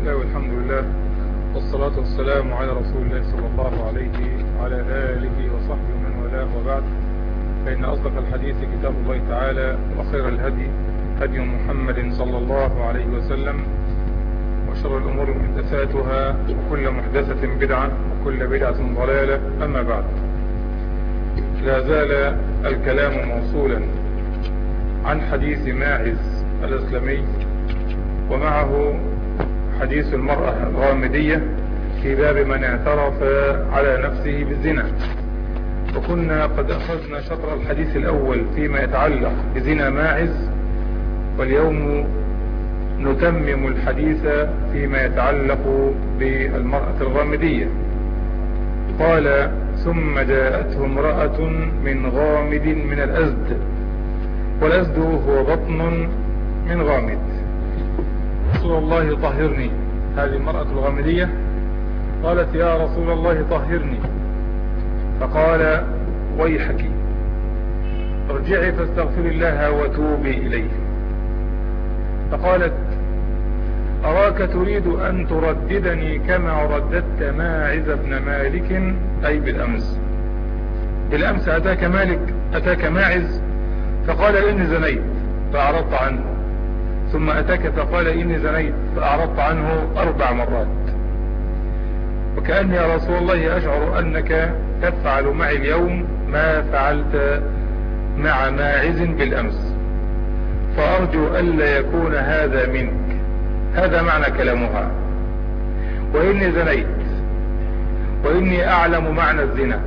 الله والحمد لله والصلاة والسلام على رسول الله صلى الله عليه وعلى آله وصحبه ومن والاه، وبعد، فإن أصدق الحديث كتاب الله تعالى، وخير الهدي هدي محمد صلى الله عليه وسلم، وشر الأمور محدثاتها، وكل محدثة بدعة، وكل بدعة ضلالة. أما بعد، لا زال الكلام موصولا عن حديث ماعز الإسلامي، ومعه حديث المرأة الغامدية في باب من اعترف على نفسه بالزنا. وكنا قد أخذنا شطر الحديث الأول فيما يتعلق بزنا ماعز، واليوم نتمم الحديث فيما يتعلق بالمرأة الغامدية. قال: ثم جاءته امرأة من غامد من الأزد، والأزد هو بطن من غامد. رسول الله طهرني. هذه المرأة الغامدية قالت: يا رسول الله طهرني. فقال: ويحك، ارجعي فاستغفري الله وتوبي إليه. فقالت: أراك تريد أن ترددني كما رددت ماعز بن مالك، أي بالأمس. بالأمس أتاك ماعز فقال: إني زنيت فأعرضت عنه، ثم أتاك فقال: إني زنيت فأعرضت عنه 4 مرات. وكأني يا رسول الله أشعر أنك تفعل معي اليوم ما فعلت مع ماعز بالأمس، فأرجو ألا يكون هذا منك. هذا معنى كلامها. وإني زنيت، وإني أعلم معنى الزنا،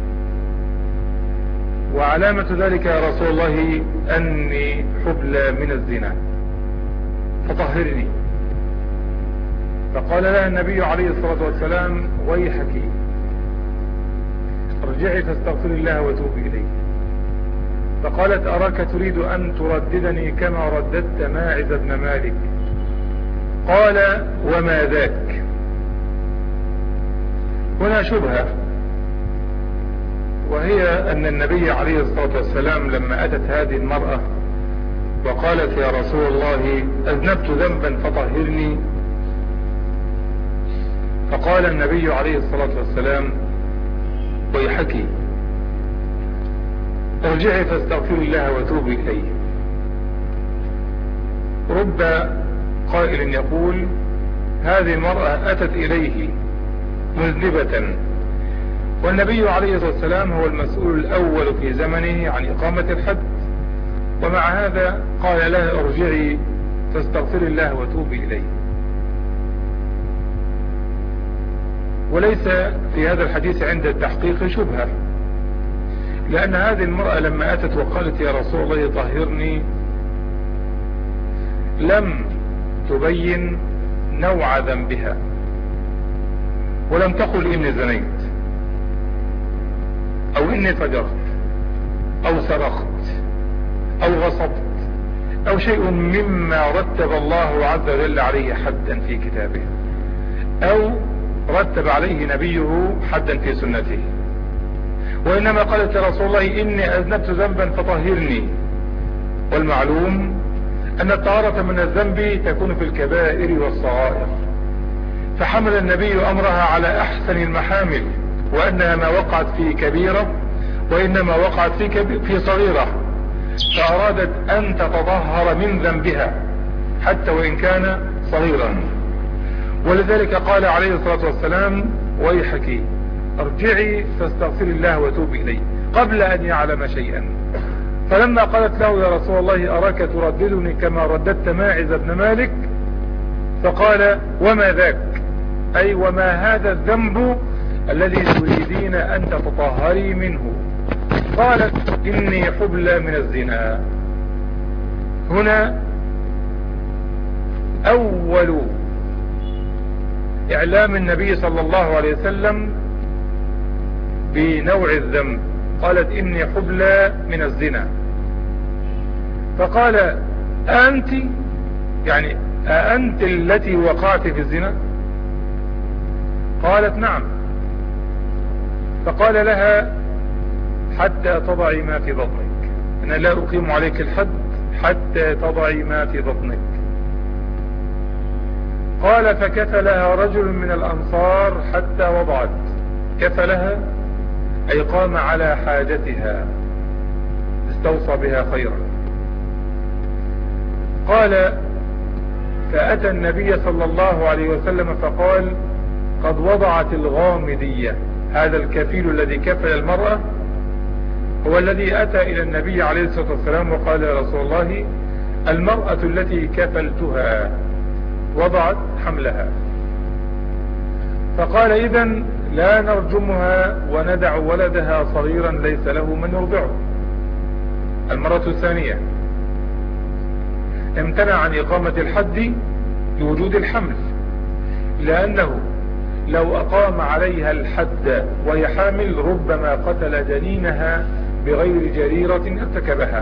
وعلامة ذلك يا رسول الله أني حبلى من الزنا، فطهرني. فقال لها النبي عليه الصلاة والسلام: ويحك، ارجعي فاستغفري الله وتوبي إليه. فقالت: أراك تريد أن ترددني كما رددت ماعز بن مالك. قال: وما ذاك؟ هنا شبهة، وهي أن النبي عليه الصلاة والسلام لما أتت هذه المرأة وقالت: يا رسول الله أذنبت ذنبا فطهرني، فقال النبي عليه الصلاة والسلام: ويحك، ارجعي فاستغفري الله وتوبي إليه. رب قائل يقول: هذه المرأة أتت إليه مذنبة، والنبي عليه الصلاة والسلام هو المسؤول الأول في زمنه عن إقامة الحد، ومع هذا قال لها: ارجعي فاستغفري الله وتوبي إليه. وليس في هذا الحديث عند التحقيق شبهة، لأن هذه المرأة لما أتت وقالت: يا رسول الله طهرني، لم تبين نوع ذنبها، ولم تقل إني زنيت، أو إني فجرت، أو سرقت، أو غصبت، أو شيء مما رتب الله عز وجل عليه حدا في كتابه، أو رتب عليه نبيه حدا في سنته. وإنما قالت: يا رسول الله إني أذنبت ذنبا فطهرني. والمعلوم أن الطهارة من الذنب تكون في الكبائر والصغائر، فحمل النبي أمرها على أحسن المحامل، وأنها ما وقعت في كبيرة، وإنما وقعت في صغيرة، فأرادت أن تتطهر من ذنبها حتى وإن كان صغيرا. ولذلك قال عليه الصلاة والسلام: ويحك، ارجعي فاستغفري الله وتوبي إليه، قبل أن يعلم شيئا. فلما قالت له: يا رسول الله أراك ترددني كما رددت ماعز بن مالك، فقال: وما ذاك؟ أي وما هذا الذنب الذي تريدين أن تتطهري منه؟ قالت: إني حبلى من الزنا. هنا أول إعلام النبي صلى الله عليه وسلم بنوع الذنب. قالت: إني حبلى من الزنا. فقال: أنت، يعني أنت التي وقعت في الزنا؟ قالت: نعم. فقال لها: حتى تضعي ما في بطنك، أنا لا أقيم عليك الحد حتى تضعي ما في بطنك. قال فكفلها رجل من الأنصار حتى وضعت. كفلها أي قام على حاجتها، استوصى بها خيرا. قال فأتى النبي صلى الله عليه وسلم فقال قد وضعت الغامدية. هذا الكفيل الذي كفل المرأة هو الذي أتى إلى النبي عليه الصلاة والسلام وقال يا رسول الله المرأة التي كفلتها وضعت حملها. فقال إذن لا نرجمها وندع ولدها صغيرا ليس له من يرضعه. المرة الثانية امتنع عن إقامة الحد لوجود الحمل، لأنه لو أقام عليها الحد وهي حامل ربما قتل جنينها بغير جريرة ارتكبها.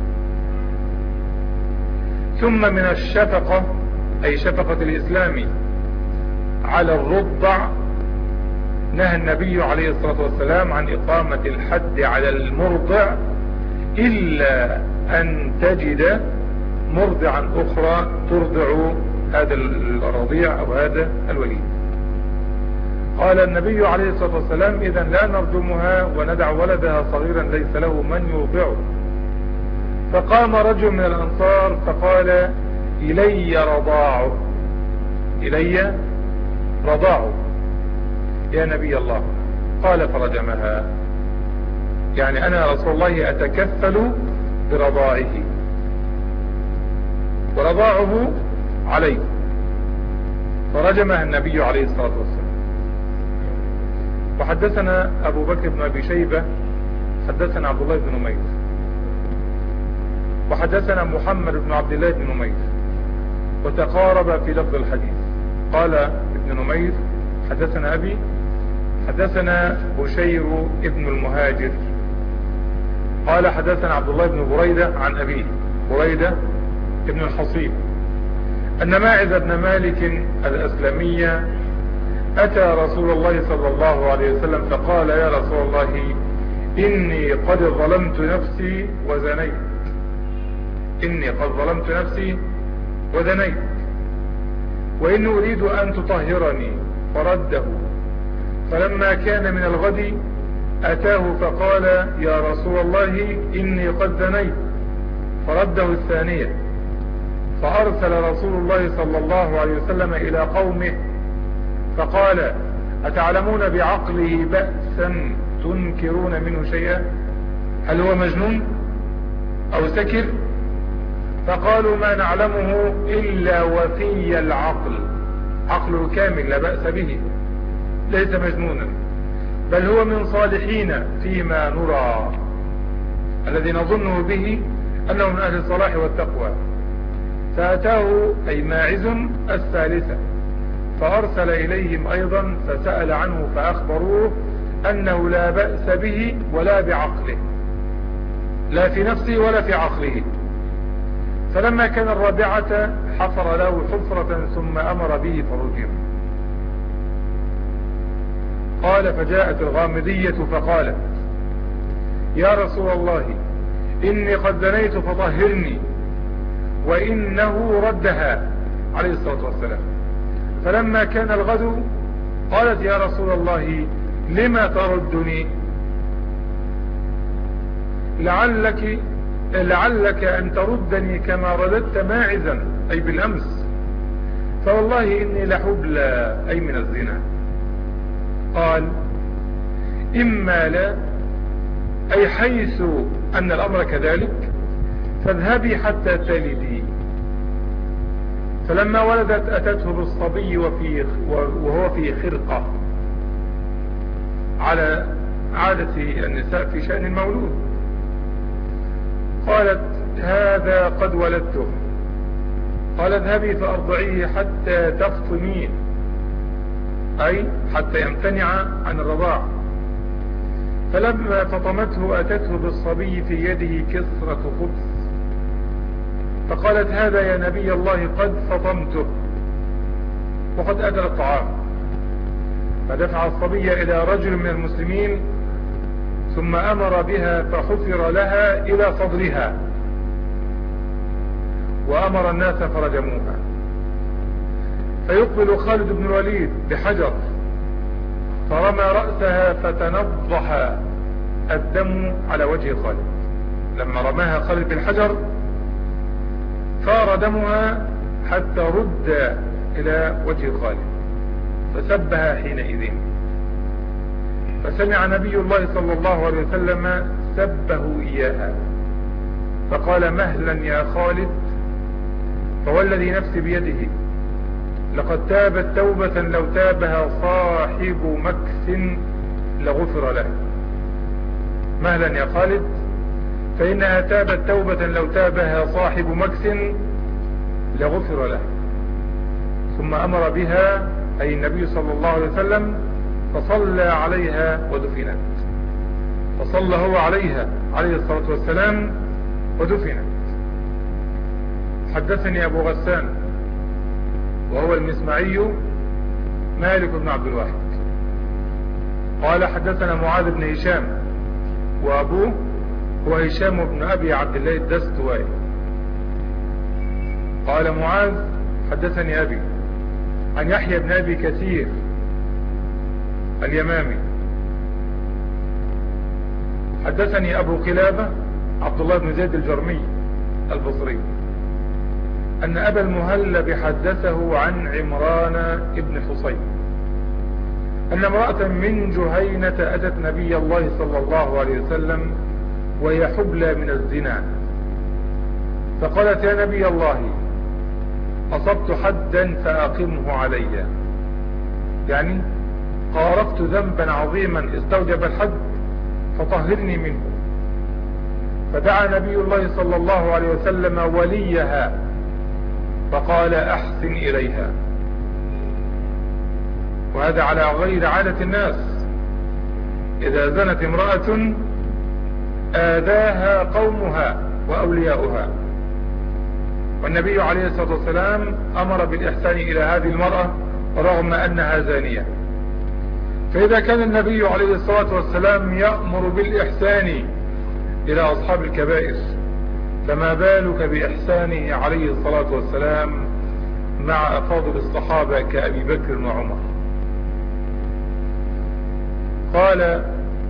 ثم من الشفقة أي شفقة الإسلام على الرضع نهى النبي عليه الصلاة والسلام عن إقامة الحد على المرضع إلا أن تجد مرضعا أخرى ترضع هذا الرضيع أو هذا الوليد. قال النبي عليه الصلاة والسلام إذن لا نرجمها وندع ولدها صغيرا ليس له من يرضعه. فقام رجل من الأنصار فقال إلي رضاعه، إلي رضاعه يا نبي الله. قال فرجمها، يعني أنا رسول الله أتكفل برضاعه ورضاعه عليه. فرجمها النبي عليه الصلاة والسلام. وحدثنا أبو بكر بن أبي شيبة حدثنا عبد الله بن نمير وحدثنا محمد بن عبد الله بن نمير وتقارب في لفظ الحديث. قال ابن نمير حدثنا أبي حدثنا بشير ابن المهاجر قال حدثنا عبد الله بن بريدة عن أبيه بريدة ابن الحصيب أن ماعز بن مالك الأسلمية أتى رسول الله صلى الله عليه وسلم فقال يا رسول الله إني قد ظلمت نفسي وزنيت، إني قد ظلمت نفسي وزنيت وإن أريد أن تطهرني. فرده. فلما كان من الغد أتاه فقال يا رسول الله إني قد زنيت. فرده الثانية. فأرسل رسول الله صلى الله عليه وسلم إلى قومه فقال أتعلمون بعقله بأسا تنكرون منه شيئا؟ هل هو مجنون أو سكر؟ فقالوا ما نعلمه إلا وفي العقل، عقله كامل لا بأس به، ليس مجنونا بل هو من صالحين فيما نرى، الذي نظنه به أنه من أهل الصلاح والتقوى. فأتاه أي ماعز الثالثة فأرسل إليهم أيضا فسأل عنه فأخبروه أنه لا بأس به ولا بعقله، لا في نفسه ولا في عقله. فلما كان الرابعة حفر له حفرة ثم أمر به فرجم. قال فجاءت الغامدية فقالت يا رسول الله إني قد زنيت فطهرني، وإنه ردها عليه الصلاة والسلام. فلما كان الغد قالت يا رسول الله لما تردني؟ لعلك أن تردني كما رددت ماعزا أي بالأمس، فوالله إني لحبلى أي من الزنا. قال إما لا أي حيث أن الأمر كذلك فاذهبي حتى تلدي. فلما ولدت أتته بالصبي وهو في خرقة على عادة النساء في شأن المولود. قالت هذا قد ولدته. قال اذهبي فأرضعيه حتى تفطميه أي حتى يمتنع عن الرضاع. فلما فطمته أتته بالصبي في يده كسرة خبز فقالت هذا يا نبي الله قد فطمته وقد أكل الطعام. فدفع الصبي إلى رجل من المسلمين ثم أمر بها فحفر لها إلى صدرها وأمر الناس فرجموها. فيقبل خالد بن الوليد بحجر فرمى رأسها فتنضح الدم على وجه خالد. لما رماها خالد بالحجر صار دمها حتى رد إلى وجه خالد فسبها حينئذ. فسمع نبي الله صلى الله عليه وسلم سبه إياها فقال: مهلا يا خالد، فوالذي نفسي بيده لقد تابت توبة لو تابها صاحب مكس لغفر له. مهلا يا خالد، فإنها تابت توبة لو تابها صاحب مكس لغفر له. ثم أمر بها أي النبي صلى الله عليه وسلم فصلى عليها ودفنت. فصلى هو عليها عليه الصلاة والسلام ودفنت. حدثني أبو غسان وهو المسمعي مالك بن عبد الواحد قال: حدثنا معاذ بن هشام وأبوه هو هشام بن أبي عبد الله الدستوائي. قال معاذ: حدثني أبي عن يحيى بن أبي كثير اليمامي. حدثني أبو قلابة عبد الله بن زيد الجرمي البصري أن أبا المهلب حدثه عن عمران بن حصين أن امرأة من جهينة أتت نبي الله صلى الله عليه وسلم وهي حبلى من الزنا، فقالت: يا نبي الله، أصبت حدا فأقمه علي، يعني قارفت ذنبا عظيما استوجب الحد فطهرني منه. فدعا نبي الله صلى الله عليه وسلم وليها فقال: أحسن إليها. وهذا على غير عادة الناس، إذا زنت امرأة آذاها قومها وأولياؤها، والنبي عليه الصلاة والسلام أمر بالإحسان إلى هذه المرأة رغم أنها زانية. فإذا كان النبي عليه الصلاة والسلام يأمر بالإحسان إلى أصحاب الكبائر، فما بالك بإحسانه عليه الصلاة والسلام مع أفاضل الصحابة كأبي بكر وعمر. قال: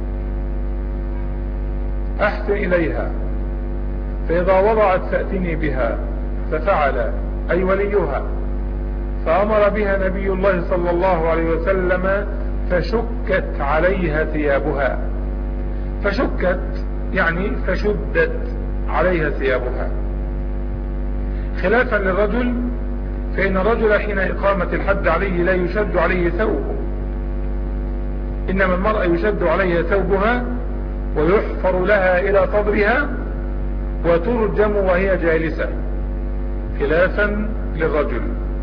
أحسن إليها، فإذا وضعت فأتني بها. ففعل أي وليها، فأمر بها نبي الله صلى الله عليه وسلم فشكت عليها ثيابها. فشكت يعني فشدت عليها ثيابها، خلافا للرجل، فإن الرجل حين إقامة الحد عليه لا يشد عليه ثوبه، إنما المرأة يشد عليها ثوبها ويحفر لها إلى صدرها وترجم وهي جالسة، خلافا للرجل.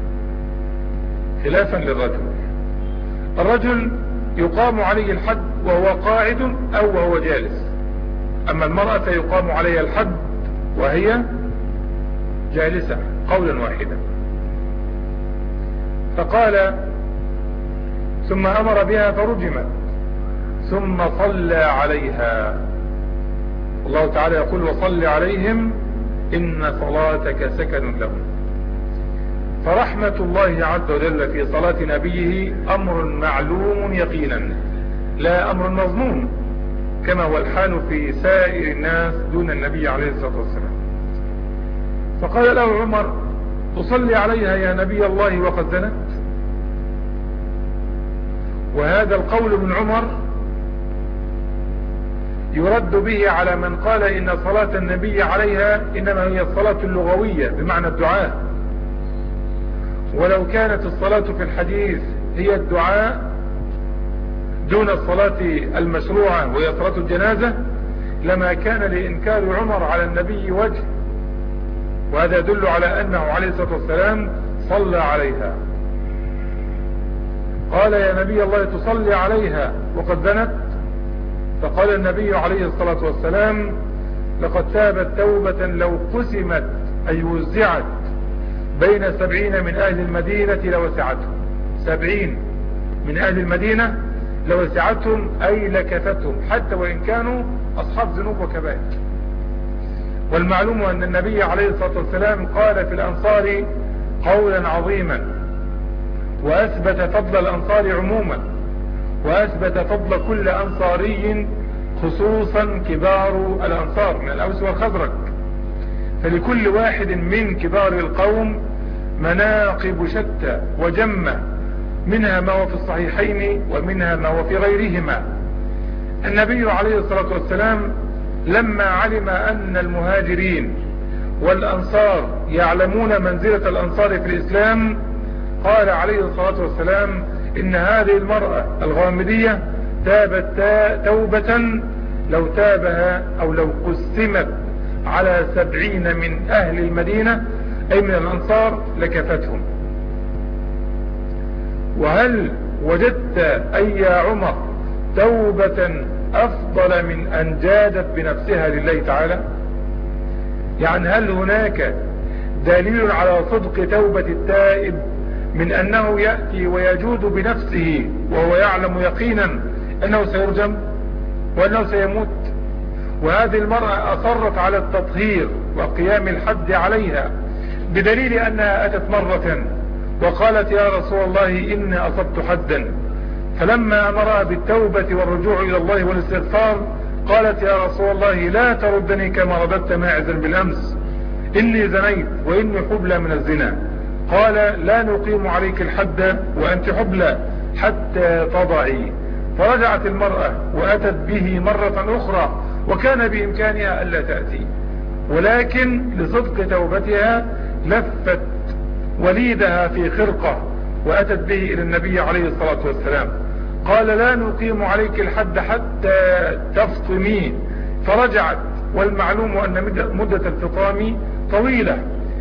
الرجل يقام عليه الحد وهو قاعد أو وهو جالس، أما المرأة فيقام عليها الحد وهي جالسة قولا واحدا. فقال: ثم أمر بها فرجمت ثم صلى عليها. الله تعالى يقول: وصل عليهم إن صلاتك سكن لهم. فرحمة الله عز وجل في صلاة نبيه أمر معلوم يقينا، لا أمر مظنون كما هو الحال في سائر الناس دون النبي عليه الصلاة والسلام. فقال له عمر: تصلي عليها يا نبي الله وقد زنت؟ وهذا القول من عمر يرد به على من قال إن صلاة النبي عليها إنما هي الصلاة اللغوية بمعنى الدعاء، ولو كانت الصلاة في الحديث هي الدعاء دون الصلاة المشروعة وهي صلاة الجنازة لما كان لإنكار عمر على النبي وجه، وهذا يدل على أنه عليه الصلاة والسلام صلى عليها. قال: يا نبي الله تصلي عليها وقد زنت؟ فقال النبي عليه الصلاة والسلام: لقد تابت توبة لو قسمت أي وزعت بين 70 من أهل المدينة لوسعتهم. 70 من أهل المدينة لوسعتهم أي لكفتهم، حتى وإن كانوا أصحاب ذنوب وكبائر. والمعلوم أن النبي عليه الصلاة والسلام قال في الأنصار قولا عظيما وأثبت فضل الأنصار عموما، وأثبت فضل كل أنصاري خصوصا كبار الأنصار من الأوس والخزرج. فلكل واحد من كبار القوم مناقب شتى وجمة، منها ما هو في الصحيحين ومنها ما هو في غيرهما. النبي عليه الصلاة والسلام لما علم أن المهاجرين والأنصار يعلمون منزلة الأنصار في الإسلام قال عليه الصلاة والسلام إن هذه المرأة الغامدية تابت توبة لو تابها أو لو قسمت على 70 من أهل المدينة أي من الأنصار لكفتهم. وهل وجدت أي يا عمر توبة أفضل من أن جادت بنفسها لله تعالى؟ يعني هل هناك دليل على صدق توبة التائب من أنه يأتي ويجود بنفسه وهو يعلم يقينا أنه سيرجم وأنه سيموت؟ وهذه المرأة أصرت على التطهير وقيام الحد عليها بدليل أنها أتت مرة وقالت يا رسول الله إني أصبت حدا، فلما أمرها بالتوبة والرجوع إلى الله والاستغفار قالت يا رسول الله لا تردني كما رددت ماعزا بالأمس، إني زنيت وإني حبلى من الزنا. قال لا نقيم عليك الحد وأنت حبلى حتى تضعي. فرجعت المرأة وأتت به مرة أخرى وكان بإمكانها ألا تأتي، ولكن لصدق توبتها لفت وليدها في خرقة وأتت به إلى النبي عليه الصلاة والسلام. قال لا نقيم عليك الحد حتى تفطمي. فرجعت، والمعلوم أن مدة الفطام طويلة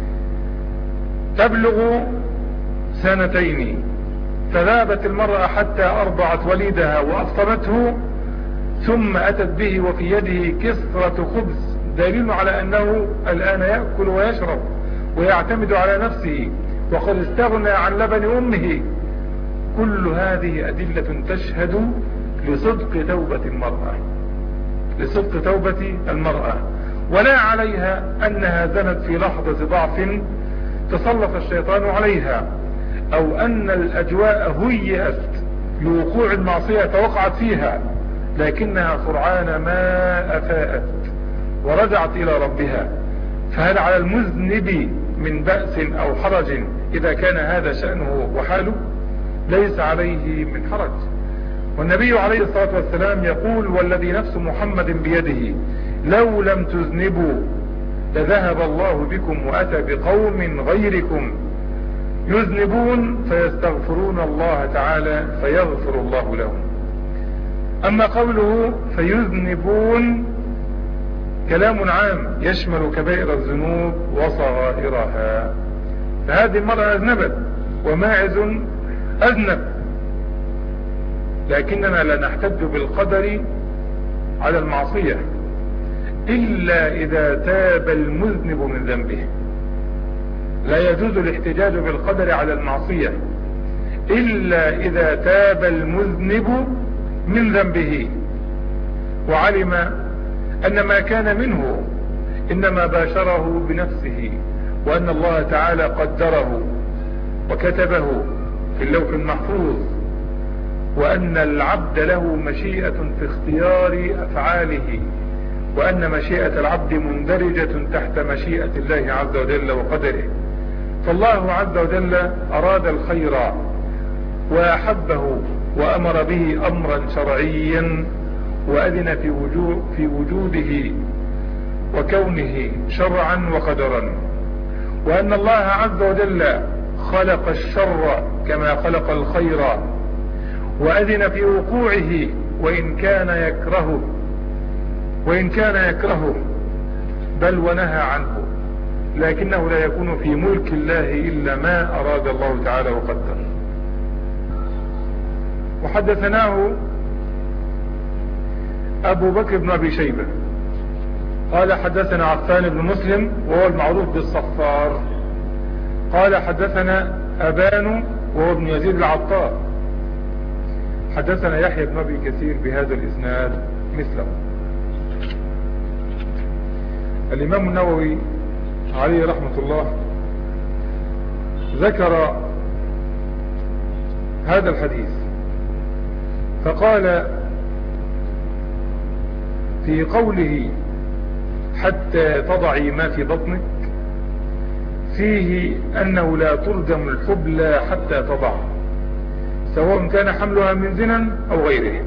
تبلغ 2 سنين. فذهبت المرأة حتى أرضعت وليدها وأفطمته، ثم أتت به وفي يده كسرة خبز، دليل على أنه الآن يأكل ويشرب ويعتمد على نفسه وقد استغنى عن لبن أمه. كل هذه أدلة تشهد لصدق توبة المرأة، لصدق توبة المرأة، ولا عليها أنها زنت في لحظة ضعف تسلط الشيطان عليها، أو أن الأجواء هيئت لوقوع المعصية فوقعت فيها، لكنها سرعان ما أفاءت ورجعت إلى ربها. فهل على المذنب من بأس أو حرج إذا كان هذا شأنه وحاله؟ ليس عليه من حرج. والنبي عليه الصلاة والسلام يقول والذي نفس محمد بيده لو لم تذنبوا لذهب الله بكم وأتى بقوم غيركم يذنبون فيستغفرون الله تعالى فيغفر الله لهم. أما قوله فيذنبون كلام عام يشمل كبائر الذنوب وصغائرها. فهذه المرأة أذنبت وماعز أذنب، لكننا لا نحتج بالقدر على المعصية إلا إذا تاب المذنب من ذنبه. لا يجوز الاحتجاج بالقدر على المعصية إلا إذا تاب المذنب من ذنبه وعلم أن ما كان منه إنما باشره بنفسه، وأن الله تعالى قدره وكتبه في اللوح المحفوظ، وأن العبد له مشيئة في اختيار أفعاله، وأن مشيئة العبد مندرجة تحت مشيئة الله عز وجل وقدره. فالله عز وجل أراد الخير وأحبه وأمر به أمرا شرعيا وأذن في وجوده وكونه شرعا وقدرا، وأن الله عز وجل خلق الشر كما خلق الخير وأذن في وقوعه وإن كان يكرهه بل ونهى عنه، لكنه لا يكون في ملك الله إلا ما أراد الله تعالى وقدر. وحدثناه أبو بكر بن أبي شيبة قال حدثنا عفان بن مسلم وهو المعروف بالصفار قال حدثنا أبان وهو ابن يزيد العطار حدثنا يحيى بن أبي كثير بهذا الإسناد مثله. الإمام النووي عليه رحمة الله ذكر هذا الحديث فقال في قوله حتى تضعي ما في بطنك فيه أنه لا ترجم الحبلى حتى تضع، سواء كان حملها من زنا أو غيره،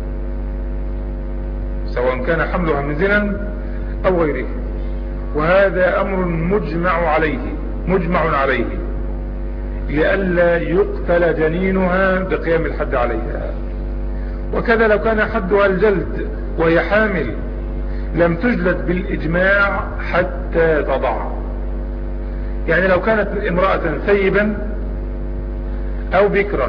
سواء كان حملها من زنا أو غيره. وهذا أمر مجمع عليه لئلا يقتل جنينها بقيام الحد عليها. وكذا لو كان حدها الجلد وهي حامل لم تجلد بالإجماع حتى تضع. يعني لو كانت امرأة ثيبا أو بكرا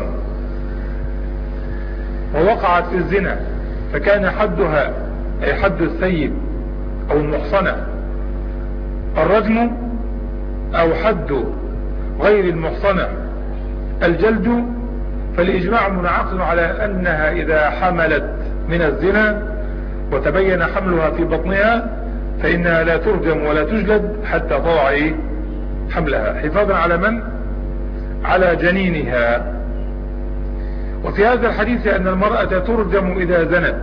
ووقعت في الزنا فكان حدها أي حد الثيب أو المحصنة الرجم، أو حد غير المحصنة الجلد، فالإجماع منعقد على أنها إذا حملت من الزنا وتبين حملها في بطنها فإنها لا ترجم ولا تجلد حتى تضع حملها، حفاظا على من؟ على جنينها. وفي هذا الحديث أن المرأة ترجم إذا زنت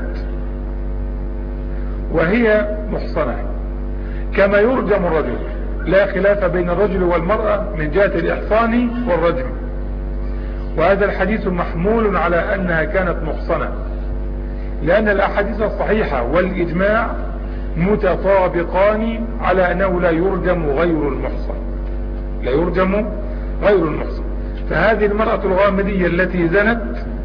وهي محصنة كما يرجم الرجل، لا خلاف بين الرجل والمرأة من جهة الإحصان والرجم. وهذا الحديث محمول على أنها كانت محصنة، لأن الأحاديث الصحيحة والإجماع متطابقان على أنه لا يرجم غير المحصن، لا يرجم غير المحصن. فهذه المرأة الغامدية التي زنت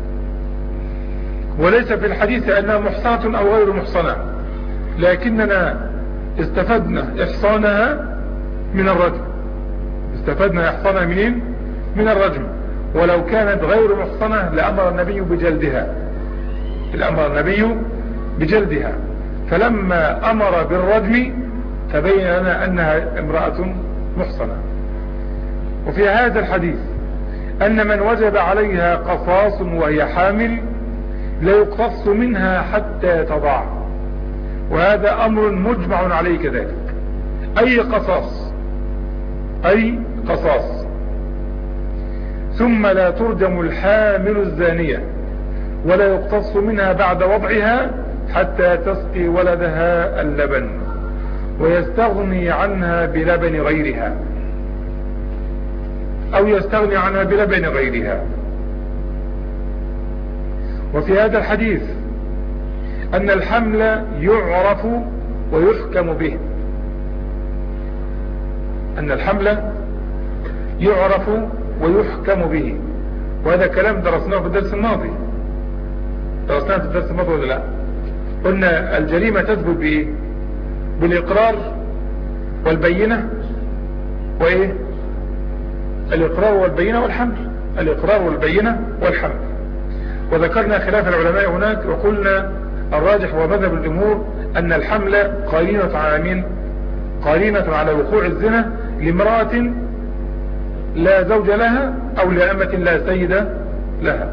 وليس في الحديث أنها محصنة أو غير محصنة، لكننا استفدنا إحصانها من الرجم، استفدنا إحصانها منين؟ من الرجم. ولو كانت غير محصنة لأمر النبي بجلدها، الأمر النبي بجلدها، فلما أمر بالرجم تبين لنا أنها امرأة محصنة. وفي هذا الحديث أن من وجب عليها قصاص وهي حامل لا يقتص منها حتى تضع، وهذا أمر مجمع عليه كذلك. أي قصاص. ثم لا ترجم الحامل الزانية ولا يقتص منها بعد وضعها حتى تسقي ولدها اللبن ويستغني عنها بلبن غيرها، أو يستغني عنها بلبن غيرها. وفي هذا الحديث أن الحمل يعرف ويحكم به، أن الحمل يعرف ويحكم به. وهذا كلام درسناه في الدرس الماضي، درسناه في الدرس الماضي ولا لا؟ قلنا الجريمة تثبت بإيه؟ بالإقرار والبينة وإيه؟ الإقرار والبينة والحمل، الإقرار والبينة والحمل. وذكرنا خلاف العلماء هناك وقلنا الراجح ومذهب الجمهور أن الحمل قرينة على مين؟ قرينة على وقوع الزنا لامرأة لا زوج لها أو لأمة لا سيد لها.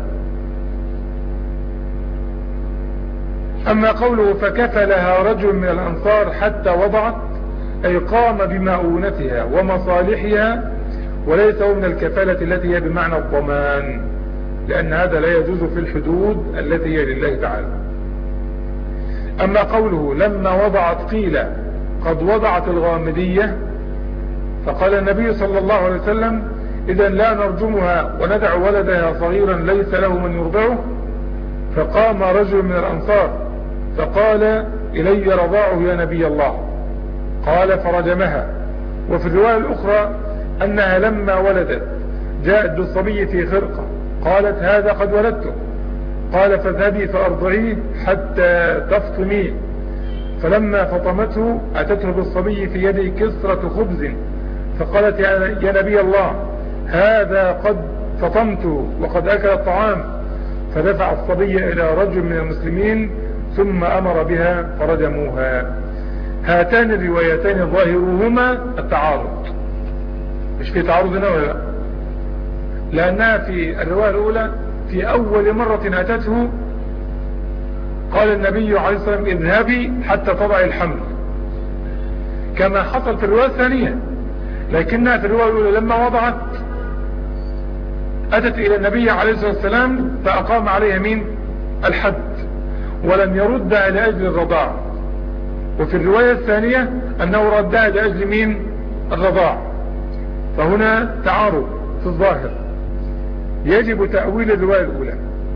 أما قوله فكفلها رجل من الأنصار حتى وضعت، أي قام بمؤونتها ومصالحها، وليس هو من الكفالة التي هي بمعنى الضمان، لأن هذا لا يجوز في الحدود التي هي لله تعالى. أما قوله لما وضعت قيل قد وضعت الغامدية، فقال النبي صلى الله عليه وسلم إذا لا نرجمها وندع ولدها صغيرا ليس له من يرضعه. فقام رجل من الأنصار فقال إلي رضاعه يا نبي الله، قال فرجمها. وفي الرواية الأخرى أنها لما ولدت جاءت بالصبي في خرقة قالت هذا قد ولدته، قال فاذهبي فأرضعيه حتى تفطميه. فلما فطمته أتته بالصبي في يده كسرة خبز فقالت يا نبي الله هذا قد فطمته وقد أكل الطعام. فدفع الصبي إلى رجل من المسلمين ثم أمر بها فرجموها. هاتان الروايتان ظاهرهما التعارض، مش في تعارض هنا ولا لا؟ لأنها في الرواية الأولى في أول مرة أتته قال النبي عليه الصلاة والسلام اذهبي حتى تضع الحمل، كما حصل في الرواية الثانية. لكنها في الرواية الأولى لما وضعت أتت إلى النبي عليه الصلاة والسلام فأقام عليها مين؟ الحد، ولم يردها لأجل الرضاع. وفي الرواية الثانية أنه ردها لأجل مين؟ الرضاع. فهنا تعارض في الظاهر، يجب تأويل الرواية الأولى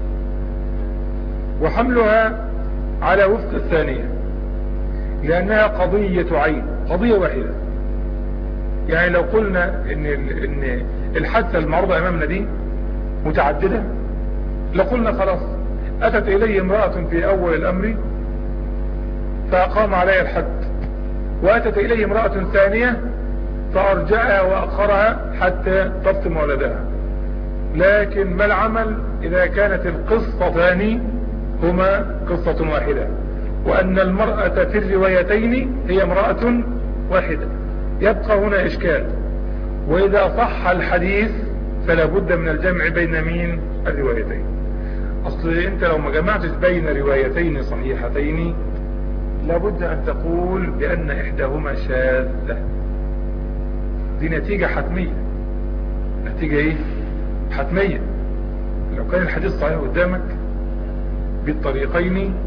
وحملها على وفق الثانية، لأنها قضية عين، قضية واحدة. يعني لو قلنا إن الحادثة المعروضة أمامنا دي متعددة، لقلنا خلاص أتت إليه امرأة في أول الأمر فأقام عليها الحد، وأتت إليه امرأة ثانية فأرجعها وأخرها حتى تفطم ولدها. لكن ما العمل إذا كانت القصتان هما قصة واحدة، وأن المرأة في الروايتين هي امرأة واحدة؟ يبقى هنا إشكال. وإذا صح الحديث فلا بد من الجمع بين مين؟ الروايتين. أصل أنت لو ما جمعتش بين روايتين صحيحتين لابد أن تقول بأن إحداهما شاذة. دي نتيجة حتمية. نتيجة إيه؟ حتمية. لو كان الحديث صحيح قدامك بالطريقين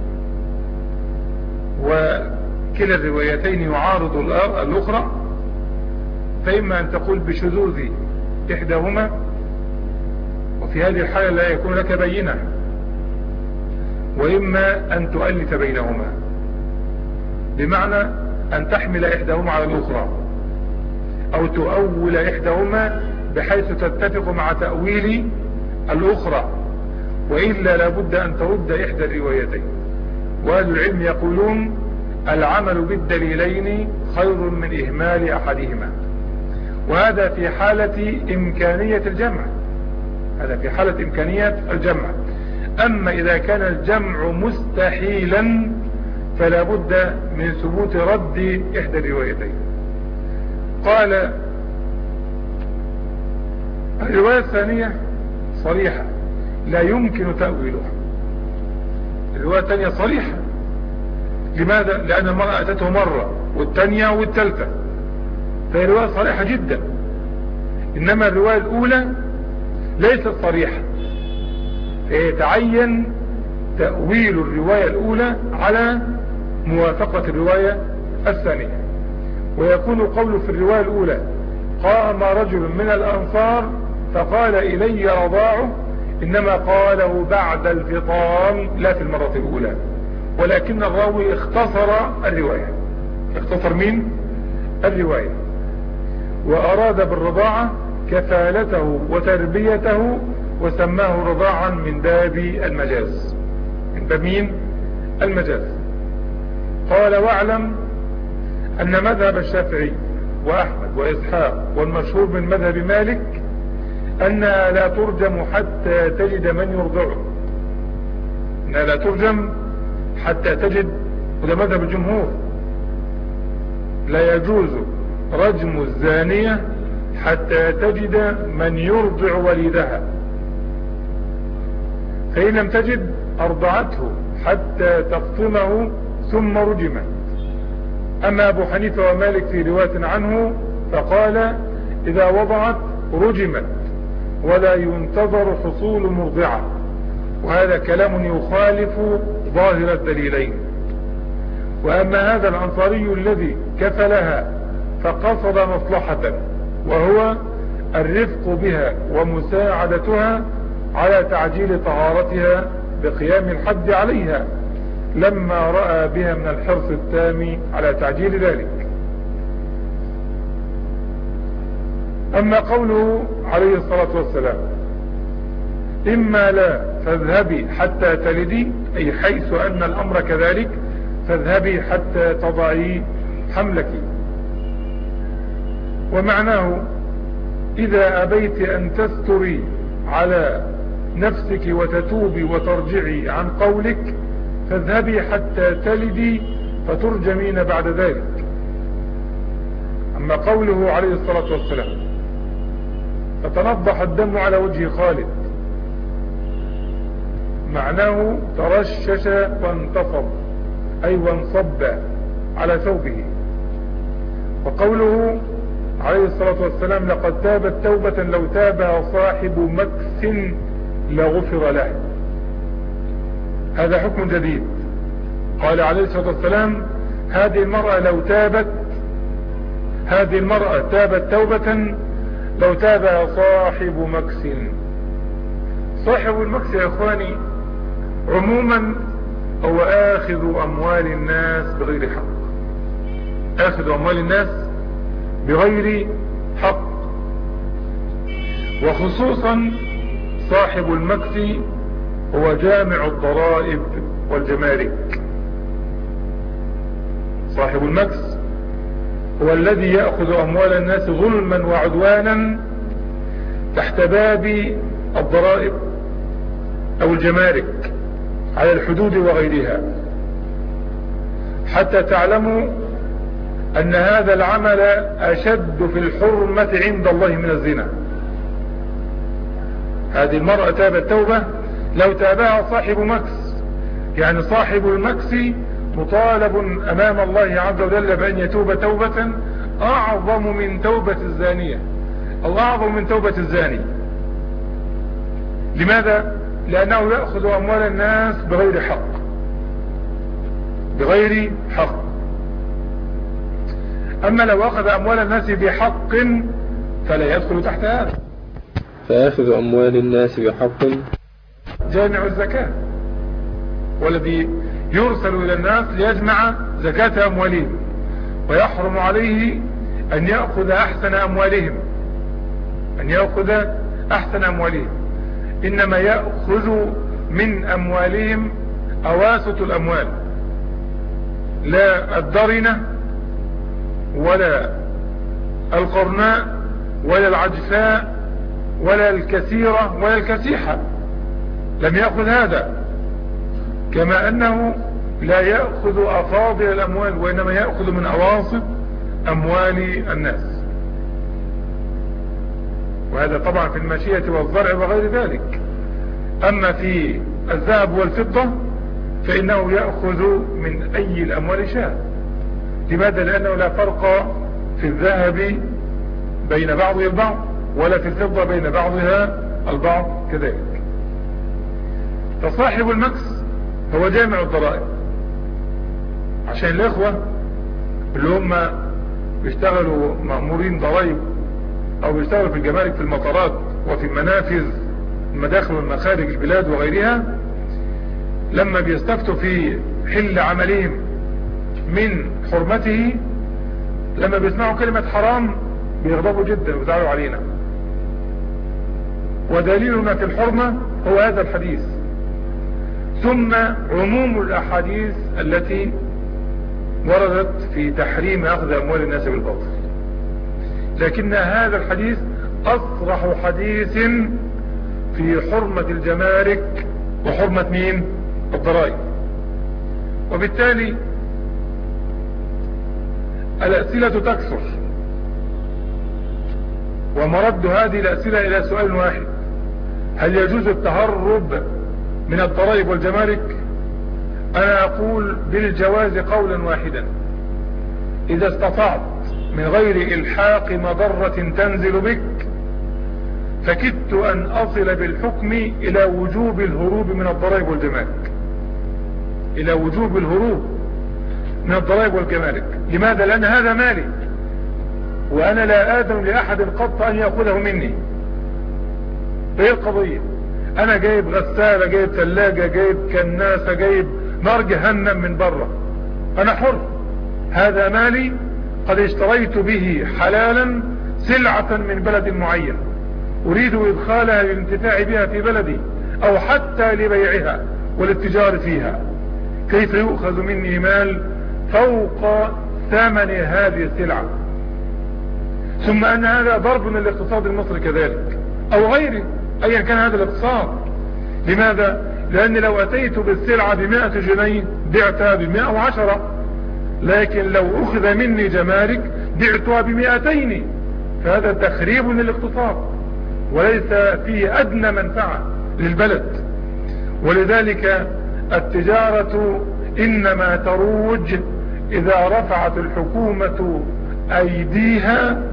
وكلا الروايتين يعارض الأخرى، فإما أن تقول بشذوذ إحداهما، وفي هذه الحالة لا يكون لك بينة، وإما أن تؤلف بينهما، بمعنى أن تحمل إحداهما على الأخرى أو تؤول إحداهما بحيث تتفق مع تأويل الأخرى، وإلا لابد أن ترد إحدى الروايتين. وأهل العلم يقولون العمل بالدليلين خير من إهمال أحدهما، وهذا في حالة إمكانية الجمع. هذا في حالة إمكانية الجمع. أما إذا كان الجمع مستحيلا فلا بد من ثبوت رد إحدى الروايتين. قال الرواية الثانية صريحة لا يمكن تأويلها. الرواية الثانية صريحة. لماذا؟ لأن المرأة أتته مرة والثانية والثالثة، فهي رواية صريحة جدا. إنما الرواية الأولى ليست صريحة، فيتعين تأويل الرواية الأولى على موافقة الرواية الثانية. ويكون قول في الرواية الأولى قام رجل من الأنصار فقال إلي رضاعه، إنما قاله بعد الفطام لا في المرة الأولى، ولكن الراوي اختصر الرواية. اختصر مين؟ الرواية. وأراد بالرضاعة كفالته وتربيته وسماه رضاعا من باب المجاز. من باب مين؟ المجاز. قال واعلم أن مذهب الشافعي وأحمد وإسحاق والمشهور من مذهب مالك أنها لا ترجم حتى تجد من يرضعه. أنها لا ترجم حتى تجد، وده مذهب الجمهور، لا يجوز رجم الزانية حتى تجد من يرضع وليدها، فإن لم تجد أرضعته حتى تفطمه ثم رجمت. أما أبو حنيفة ومالك في رواية عنه فقال إذا وضعت رجمت ولا ينتظر حصول مرضعة، وهذا كلام يخالف ظاهر الدليلين. وأما هذا الأنصاري الذي كفلها فقصد مصلحة، وهو الرفق بها ومساعدتها على تعجيل طهارتها بقيام الحد عليها، لما رأى بها من الحرص التام على تعجيل ذلك. أما قوله عليه الصلاة والسلام إما لا فاذهبي حتى تلدي، أي حيث أن الأمر كذلك فاذهبي حتى تضعي حملك. ومعناه إذا أبيت أن تستري على نفسك وتتوبي وترجعي عن قولك فاذهبي حتى تلدي فترجمين بعد ذلك. أما قوله عليه الصلاة والسلام فتنضح الدم على وجه خالد، معناه ترشش وانتصب، أي وانصب على ثوبه. وقوله عليه الصلاة والسلام: لقد تابت توبة لو تابها صاحب مكس لغفر له. هذا حكم جديد. قال عليه الصلاة والسلام: هذه المرأة تابت توبة لو تابها صاحب مكس. صاحب المكس يا اخواني عموما هو آخذ أموال الناس بغير حق. آخذ أموال الناس بغير حق، وخصوصا صاحب المكس هو جامع الضرائب والجمارك. صاحب المكس هو الذي يأخذ أموال الناس ظلما وعدوانا تحت باب الضرائب أو الجمارك على الحدود وغيرها، حتى تعلموا أن هذا العمل أشد في الحرمة عند الله من الزنا. هذه المرأة تابت توبة لو تابها صاحب مكس، يعني صاحب المكس مطالب أمام الله عز وجل بأن يتوب توبة أعظم من توبة الزانية أو أعظم من توبة الزاني. لماذا؟ لأنه يأخذ أموال الناس بغير حق. أما لو أخذ أموال الناس بحق فلا يدخل تحت هذا. فيأخذ أموال الناس بحق جامع الزكاة، والذي يرسل إلى الناس ليجمع زكاة أموالهم، ويحرم عليه أن يأخذ أحسن أموالهم، إنما يأخذ من أموالهم أواسط الأموال، لا الدرنة ولا القرناء ولا العجفاء ولا الكثيرة ولا الكسيحة، لم يأخذ هذا. كما أنه لا يأخذ أفاضل الأموال، وإنما يأخذ من أواسط أموال الناس، وهذا طبعا في الماشية والزرع وغير ذلك. أما في الذهب والفضة فإنه يأخذ من أي الأموال شاء. لماذا؟ لأنه لا فرق في الذهب بين بعضه البعض، ولا في الفضة بين بعضها البعض كذلك. فصاحب المكس هو جامع الضرائب. عشان الإخوة اللي هم بيشتغلوا مأمورين ضرائب أو بيشتغلوا في الجمارك في المطارات وفي المنافذ المداخل والمخارج البلاد وغيرها، لما بيستفتوا في حل عملهم من حرمته، لما بيسمعوا كلمة حرام بيغضبوا جدا ويزعلوا علينا. ودليلنا في الحرمة هو هذا الحديث، ثم عموم الأحاديث التي وردت في تحريم أخذ أموال الناس بالباطل. لكن هذا الحديث أصرح حديث في حرمة الجمارك وحرمة مين؟ الضرائب. وبالتالي الأسئلة تكثر، ومرد هذه الأسئلة إلى سؤال واحد: هل يجوز التهرب من الضرائب والجمارك؟ أنا أقول بالجواز قولا واحدا، إذا استطعت من غير إلحاق مضرة تنزل بك، فكدت أن أصل بالحكم إلى وجوب الهروب من الضرائب والجمارك، إلى وجوب الهروب من الضرائب والجمارك. لماذا؟ لأن هذا مالي، وأنا لا آذن لأحد قط أن يأخذه مني. فهي القضية، أنا جايب غسالة، جايب ثلاجة، جايب كناسة، جايب نار جهنم من بره، أنا حر، هذا مالي قد اشتريت به حلالا سلعة من بلد معين، أريد إدخالها للانتفاع بها في بلدي أو حتى لبيعها والاتجار فيها. كيف يؤخذ مني مال فوق ثمن هذه السلعة؟ ثم أن هذا ضرب من الاقتصاد المصري كذلك أو غيره، أيا كان هذا الاقتصاد. لماذا؟ لأني لو أتيت بالسلعة ب100 جنيه بعتها ب110، لكن لو أخذ مني جمارك بعتها ب200، فهذا تخريب للاقتصاد وليس فيه أدنى منفعة للبلد. ولذلك التجارة إنما تروج إذا رفعت الحكومة أيديها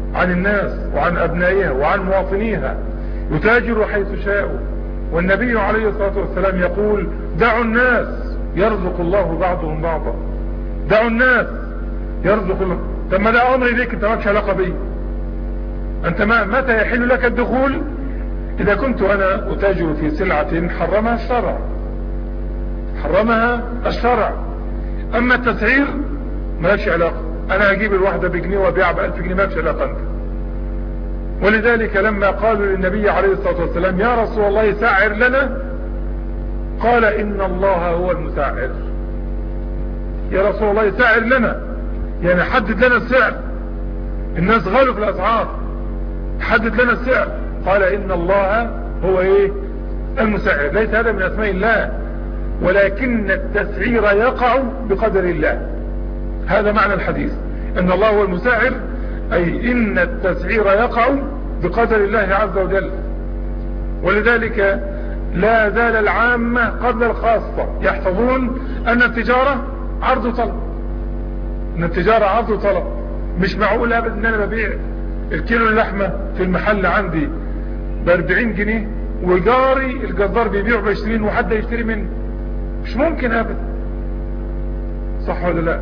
عن الناس وعن أبنائها وعن مواطنيها، يتاجروا حيث شاءوا. والنبي عليه الصلاة والسلام يقول: دعوا الناس يرزق الله بعضهم بعضا. دعوا الناس يرزق الله. طب ما ده أمر ليك، انت مالكش علاقة بيه. انت متى يحل لك الدخول؟ إذا كنت أنا أتاجر في سلعة حرمها الشرع، حرمها الشرع. أما التسعير مالكش علاقة. أنا أجيب الواحدة بجنيه وبيع ب1000 جنيه، مالكش علاقة أنت. ولذلك لما قالوا للنبي عليه الصلاة والسلام: يا رسول الله سعر لنا، قال: إن الله هو المسعر. يا رسول الله سعر لنا، يعني حدد لنا السعر. الناس غالوا في الأسعار، حدد لنا السعر. قال: إن الله هو المسعر. ليس هذا من أسماء الله، ولكن التسعير يقع بقدر الله. هذا معنى الحديث، ان الله هو المسعر، اي ان التسعير يقع بقدر الله عز وجل. ولذلك لا زال العامة قبل الخاصة يحفظون ان التجارة عرض وطلب. ان التجارة عرض وطلب. مش معقول ابدا ان انا ببيع الكيلو اللحمة في المحل عندي ب40 جنيه وجاري الجزار بيبيعه ب20 وحد يشتري منه. مش ممكن ابدا. صح ولا لا؟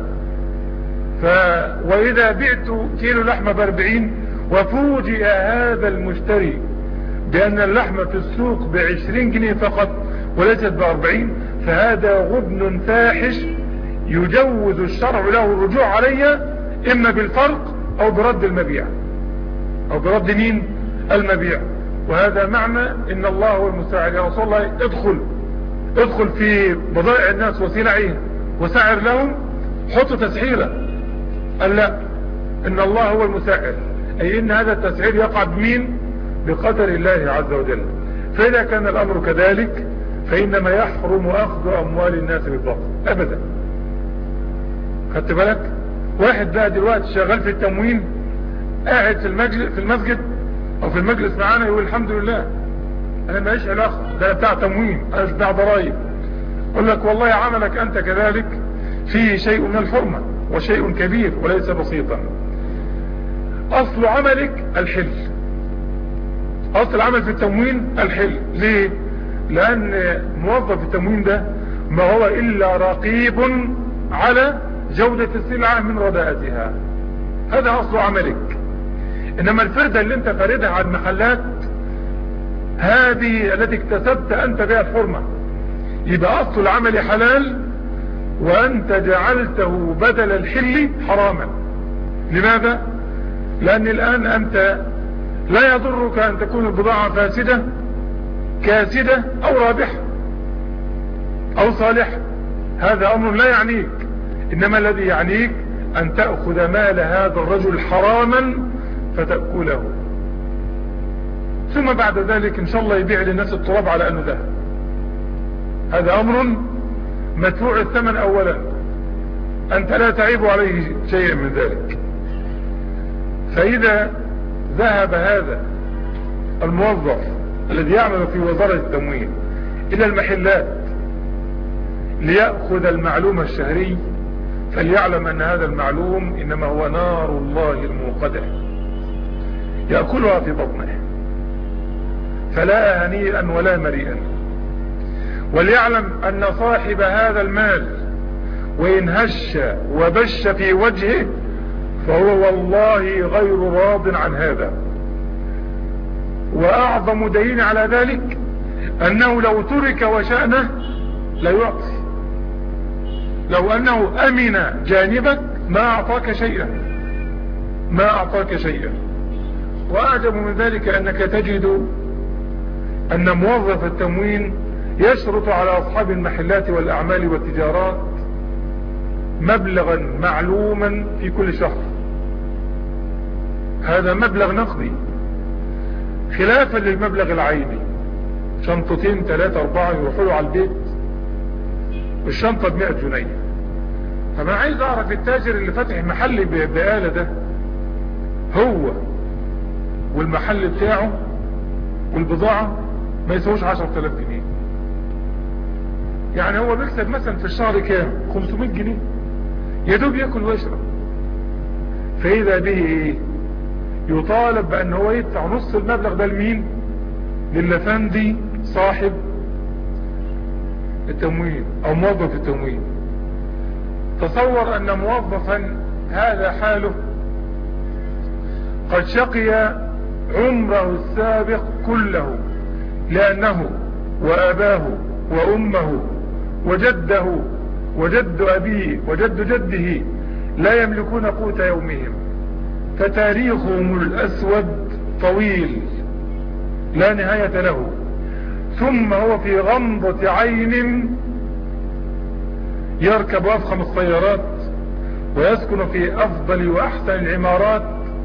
وإذا بعت كيلو لحمة ب40 وفوجئ هذا المشتري بأن اللحمة في السوق ب20 جنيه فقط وليست ب40، فهذا غبن فاحش يجوز الشرع له الرجوع عليه، إما بالفرق أو برد المبيع، أو برد مين؟ المبيع. وهذا معنى إن الله هو المساعد. يا رسول الله ادخل في بضائع الناس وسلعهم وسعر لهم، حط تسعيرة. قال: لا، ان الله هو المسعر، اي ان هذا التسعير يقع بمين؟ بقدر الله عز وجل. فاذا كان الامر كذلك فانما يحرم اخذ اموال الناس بالباطل ابدا. خدت بالك؟ واحد بقى دلوقتي شغال في التموين، قاعد في المسجد او في المجلس معانا، يقول: الحمد لله انا ماليش علاقه، ده بتاع تموين، انا بتاع ضرائب. اقول لك: والله عملك انت كذلك فيه شيء من الحرمه وشيء كبير وليس بسيطا. اصل عملك الحل، اصل العمل في التموين الحل. ليه؟ لان موظف التموين ده ما هو الا رقيب على جودة السلعة من رداءتها. هذا اصل عملك. انما الفردة اللي انت فاردها على المحلات، هذه التي اكتسبت انت بها الحرمة. يبقى اصل العمل حلال وانت جعلته بدل الحل حراما. لماذا؟ لان الان انت لا يضرك ان تكون البضاعة فاسدة كاسدة او رابحة او صالحة، هذا امر لا يعنيك. انما الذي يعنيك ان تأخذ مال هذا الرجل حراما فتأكله، ثم بعد ذلك ان شاء الله يبيع للناس التراب على انه ذهب. هذا امر مدفوع الثمن اولا، انت لا تعيب عليه شيئا من ذلك. فاذا ذهب هذا الموظف الذي يعمل في وزارة التموين الى المحلات ليأخذ المعلوم الشهري، فليعلم ان هذا المعلوم انما هو نار الله الموقدة يأكلها في بطنه، فلا هنيئا ولا مريئا. وليعلم ان صاحب هذا المال وان هش وبش في وجهه فهو والله غير راض عن هذا. واعظم دليل على ذلك انه لو ترك وشأنه لا يعطي. لو انه امن جانبك ما اعطاك شيئا، ما اعطاك شيئا. واعجب من ذلك انك تجد ان موظف التموين يشرط على اصحاب المحلات والاعمال والتجارات مبلغا معلوما في كل شهر. هذا مبلغ نقدي خلافا للمبلغ العيني. شنطتين 3 4 يروحوا على البيت والشنطة ب100 جنيه. فما عايز اعرف التاجر اللي فاتح محل بآلة ده، هو والمحل بتاعه والبضاعة ما يسووش 10,000 جنيه. يعني هو بيكسب مثلا في الشهر كام؟ 500 جنيه يدوب ياكل ويشرب. فاذا به يطالب بأن هو يدفع نص المبلغ ده لمين؟ للأفندي صاحب التموين او موظف التموين. تصور ان موظفا هذا حاله قد شقي عمره السابق كله، لأنه وأباه وأمه وجده وجد أبيه وجد جده لا يملكون قوت يومهم، فتاريخهم الأسود طويل لا نهاية له. ثم هو في غمضة عين يركب أفخم السيارات ويسكن في أفضل وأحسن العمارات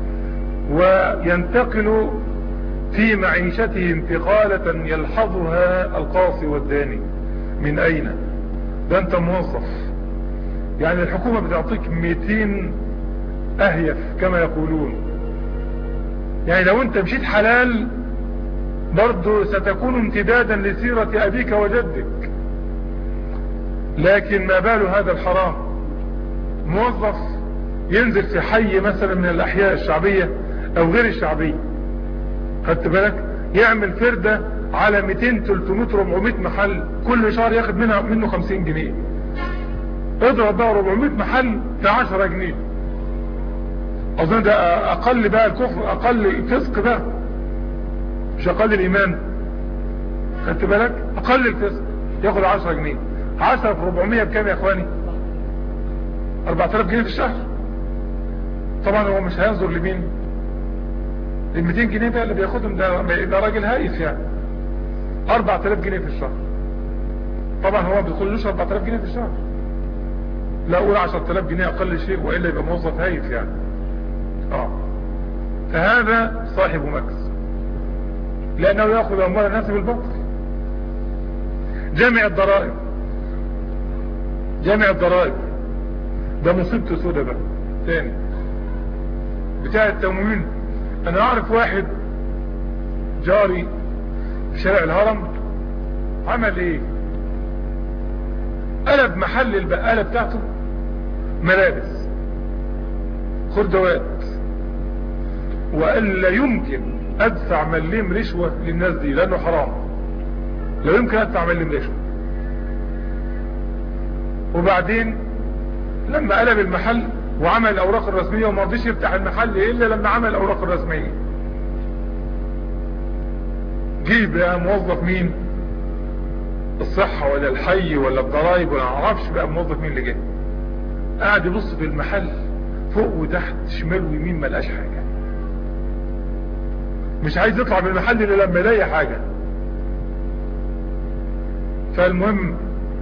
وينتقل في معيشته انتقالة يلحظها القاصي والداني. من أين؟ ده أنت موظف، يعني الحكومة بتعطيك 200 أهيف كما يقولون، يعني لو أنت مشيت حلال برضو ستكون امتدادا لسيرة أبيك وجدك. لكن ما بال هذا الحرام؟ موظف ينزل في حي مثلا من الأحياء الشعبية أو غير الشعبية، خدت بالك، يعمل فردة على 200 300 400 محل، كل شهر ياخد منه 50 جنيه. اضرب بقى 400 محل في 10 جنيه، أظن ده أقل بقى الكفر، أقل فسق بقى، مش أقل الإيمان، خدت بالك، أقل الفسق ياخد 10 جنيه. 10 في 400 بكام يا إخواني؟ 4000 جنيه في الشهر. طبعا هو مش هينظر لمين؟ ال 200 جنيه بقى اللي بياخدهم ده راجل هايف يعني. 4000 جنيه في الشهر. طبعا هو ما بيدخلوش 4000 جنيه في الشهر، لا اقول 10000 جنيه اقل شيء، والا يبقى موظف هايف يعني. فهذا صاحب مكس، لانه ياخذ اموال الناس بالباطل. جامع الضرائب ده مصيبته سودة بقى تاني، بتاع التموين. انا اعرف واحد جاري في شارع الهرم، عمل ايه؟ قلب محل البقالة بتاعته ملابس خردوات، وقال لا يمكن ادفع مليم رشوة للناس دي لانه حرام، لا يمكن ادفع مليم رشوة. وبعدين لما قلب المحل وعمل الاوراق الرسمية وما رضيش يفتح المحل الا لما عمل الاوراق الرسمية، جيب بقى موظف مين؟ الصحة ولا الحي ولا الضرايب ولا معرفش بقى موظف مين اللي جه، قاعد يبص في المحل فوق وتحت شمال ويمين ما لقاش حاجة، مش عايز يطلع من المحل الا لما يلاقي حاجة. فالمهم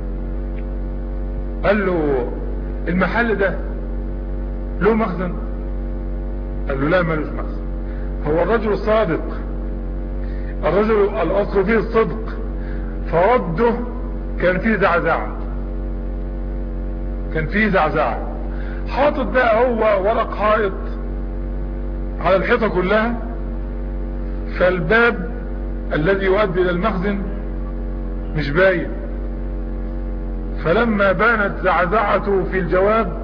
قال له المحل ده له مخزن؟ قال له لا مالوش مخزن. هو الرجل الصادق، الرجل الاصل فيه الصدق، فرده كان فيه زعزعة، حاطط بقى هو ورق حائط على الحيطة كلها، فالباب الذي يؤدي الى المخزن مش باين. فلما بانت زعزعته في الجواب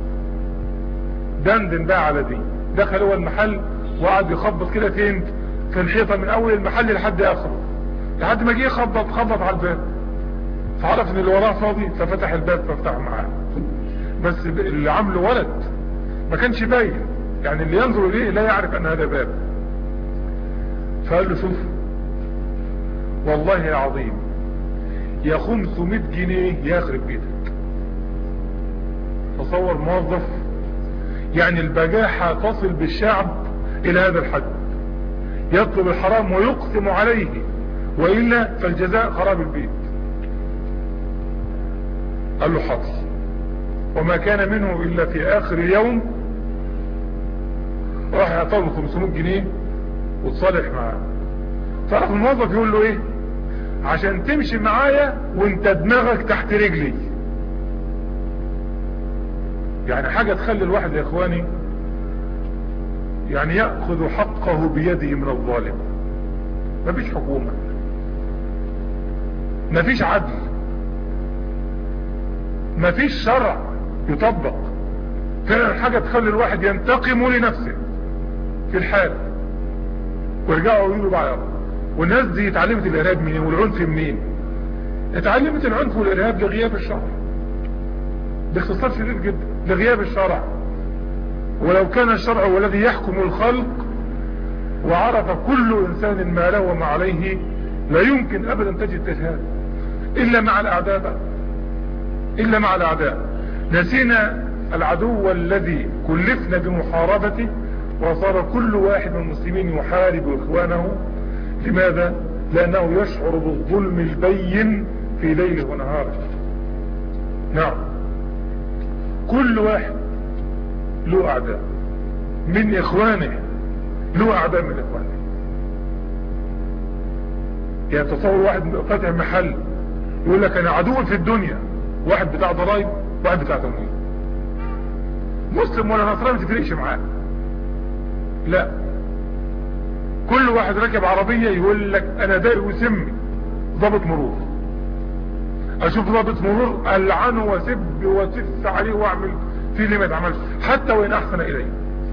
دندن بقى على دي، دخل هو المحل وقعد يخبط كده فين؟ في الحيطة من اول المحل لحد اخره، لحد ما جه خبط على الباب، فعرف ان اللي وراه فاضي ففتح الباب ففتحه معاه. بس اللي عامله ولد ما كانش باين، يعني اللي ينظر اليه لا يعرف ان هذا باب. فقال له شوف والله العظيم يا 500 جنيه يخرب بيتك. تصور موظف، يعني البجاحة تصل بالشعب الى هذا الحد، يطلب الحرام ويقسم عليه، وإلا فالجزاء خراب البيت. قال له حاضر، وما كان منه إلا في آخر اليوم راح يعطيه 500 جنيه وتصالح معاه. فراح الموظف يقول له ايه؟ عشان تمشي معايا وانت دماغك تحت رجلي. يعني حاجة تخلي الواحد يا اخواني يعني يأخذ حقه بيده من الظالم. مفيش حكومة، مفيش عدل، مفيش شرع يطبق. فعلا حاجة تخلي الواحد ينتقم لنفسه، في الحال ويرجعوا يقولوا بقى والناس دي اتعلمت الارهاب منين والعنف منين؟ اتعلمت العنف والارهاب لغياب الشرع، باختصار شديد جدا لغياب الشرع. ولو كان الشرع هو الذي يحكم الخلق وعرف كل انسان ما له وما عليه لا يمكن ابدا تجد تجهال الا مع الاعداء بقى. الا مع الاعداء. نسينا العدو الذي كلفنا بمحاربته وصار كل واحد من المسلمين يحارب اخوانه. لماذا؟ لانه يشعر بالظلم البين في ليله ونهاره. نعم، كل واحد له اعداء من اخوانه، له اعداء من اخوانه. يعني تصور واحد فاتح محل يقول لك انا عدو في الدنيا، واحد بتاع ضرائب واحد بتاع تمويل، مسلم ولا نصراني ما تفرقش معاه. لا، كل واحد راكب عربية يقول لك انا داء وسمي ضابط مرور، اشوف ضابط مرور العنه وسب وسف عليه واعمل فيه اللي ما يتعملش حتى وان احسن اليه.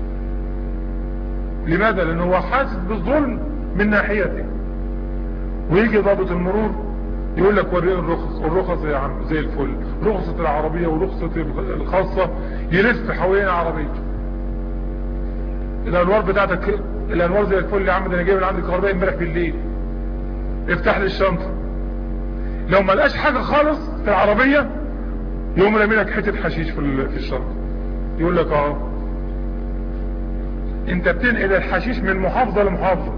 لماذا؟ لانه هو حاسس بالظلم من ناحيته. ويجي ضابط المرور يقول لك وريني الرخص يا عم زي الفل، رخصة العربية ورخصة الخاصة، يلف حوالين عربيته. الانوار بتاعتك الانوار زي الفل يا عم، ده انا جايب من عندي كهربائي امبارح بالليل، افتح لي الشنطة. لو ما لقاش حاجة خالص في العربية يقوم رامي لك حتة حشيش في الشنطة، يقول لك اه انت بتنقل الحشيش من محافظة لمحافظة.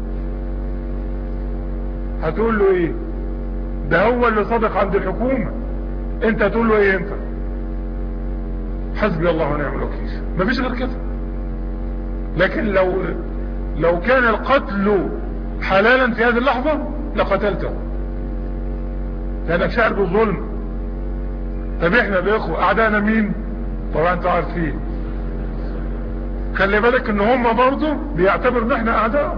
هتقول له ايه؟ ده هو اللي صادق عند الحكومة، انت هتقول له ايه؟ انت حسبي الله ونعم الوكيل، مفيش غير كده. لكن لو كان القتل حلالا في هذه اللحظة لقتلته، لانك شاعر بالظلم. طب احنا باخوة اعدائنا مين؟ طبعا انتوا عارفين. خلي بالك ان هم برضو بيعتبروا ان احنا اعداء،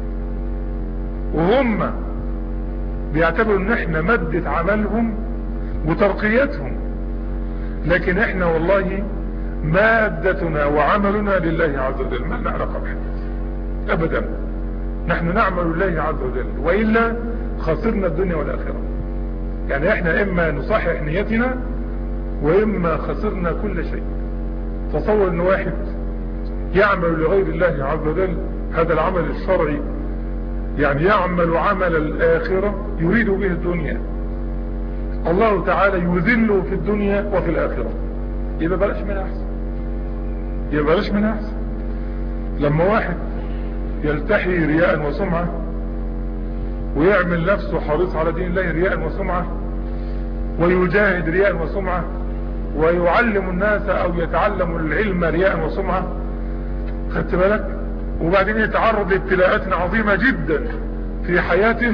وهم بيعتبروا ان احنا مادة عملهم وترقيتهم. لكن احنا والله مادتنا وعملنا لله عز وجل، ما لنا علاقة بحد ابدا. نحن نعمل لله عز وجل، وإلا خسرنا الدنيا والآخرة. يعني احنا اما نصحح نيتنا واما خسرنا كل شيء. تصور ان واحد يعمل لغير الله عز وجل هذا العمل الشرعي، يعني يعمل عمل الآخرة يريد به الدنيا، الله تعالى يذله في الدنيا وفي الآخرة، يبقى بلاش منها احسن، يبقى بلاش منها احسن. لما واحد يلتحي رياء وسمعة ويعمل نفسه حريص على دين الله رياء وسمعة، ويجاهد رياء وسمعة، ويعلم الناس او يتعلم العلم رياء وسمعة، خدت بالك؟ وبعدين يتعرض لابتلاءات عظيمة جدا في حياته،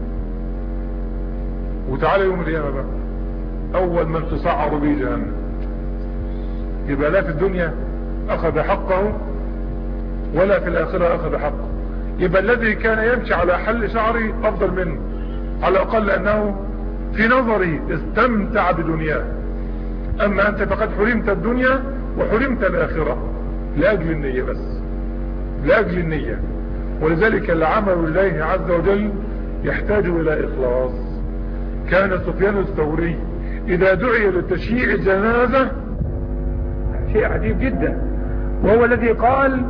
وتعالى يوم القيامة بقى اول من تسعر به جهنم، يبقى لا في الدنيا اخذ حقه ولا في الاخرة اخذ حقه. يبقى الذي كان يمشي على حل شعري افضل منه، على الاقل لانه في نظري استمتع بدنياه. اما انت فقد حرمت الدنيا وحرمت الاخرة لاجل النية بس، لاجل النية. ولذلك العمل لله عز وجل يحتاج الى اخلاص. كان سفيان الثوري اذا دعي لتشييع جنازة، شيء عجيب جدا، وهو الذي قال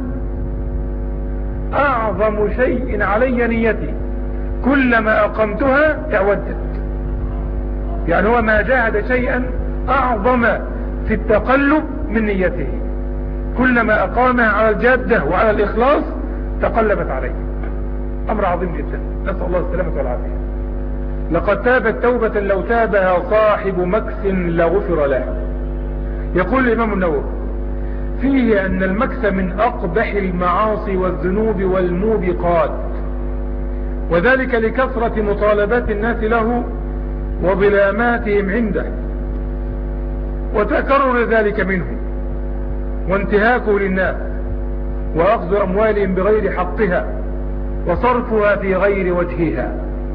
اعظم شيء علي نيتي، كلما اقمتها تعودت. يعني هو ما جاهد شيئا اعظم في التقلب من نيته، كلما اقامها على الجادة وعلى الاخلاص تقلبت عليه. امر عظيم جدا، نسأل الله السلامة والعافية. لقد تابت توبة لو تابها صاحب مكث لغفر له. يقول الامام النووي فيه ان المكث من اقبح المعاصي والذنوب والموبقات، وذلك لكثرة مطالبات الناس له وظلاماتهم عنده وتكرر ذلك منهم وانتهاكه للناس واخذ اموالهم بغير حقها وصرفها في غير وجهها.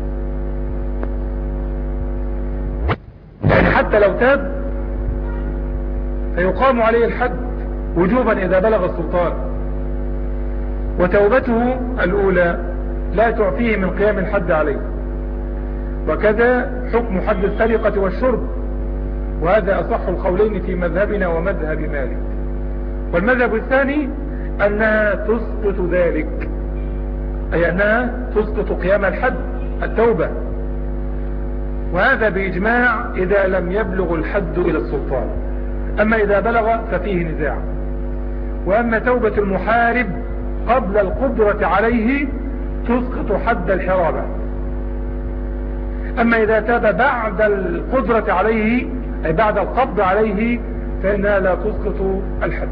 يعني حتى لو تاب فيقام عليه الحد وجوبا اذا بلغ السلطان، وتوبته الأولى لا تعفيه من قيام الحد عليه. وكذا حكم حد السرقة والشرب، وهذا أصح القولين في مذهبنا ومذهب مالك. والمذهب الثاني أنها تسقط ذلك، أي أنها تسقط قيام الحد التوبة، وهذا بإجماع إذا لم يبلغ الحد إلى السلطان. أما إذا بلغ ففيه نزاع. وأما توبة المحارب قبل القدرة عليه تسقط حد الحرابة. أما إذا تاب بعد القدرة عليه أي بعد القبض عليه فإنها لا تسقط الحد.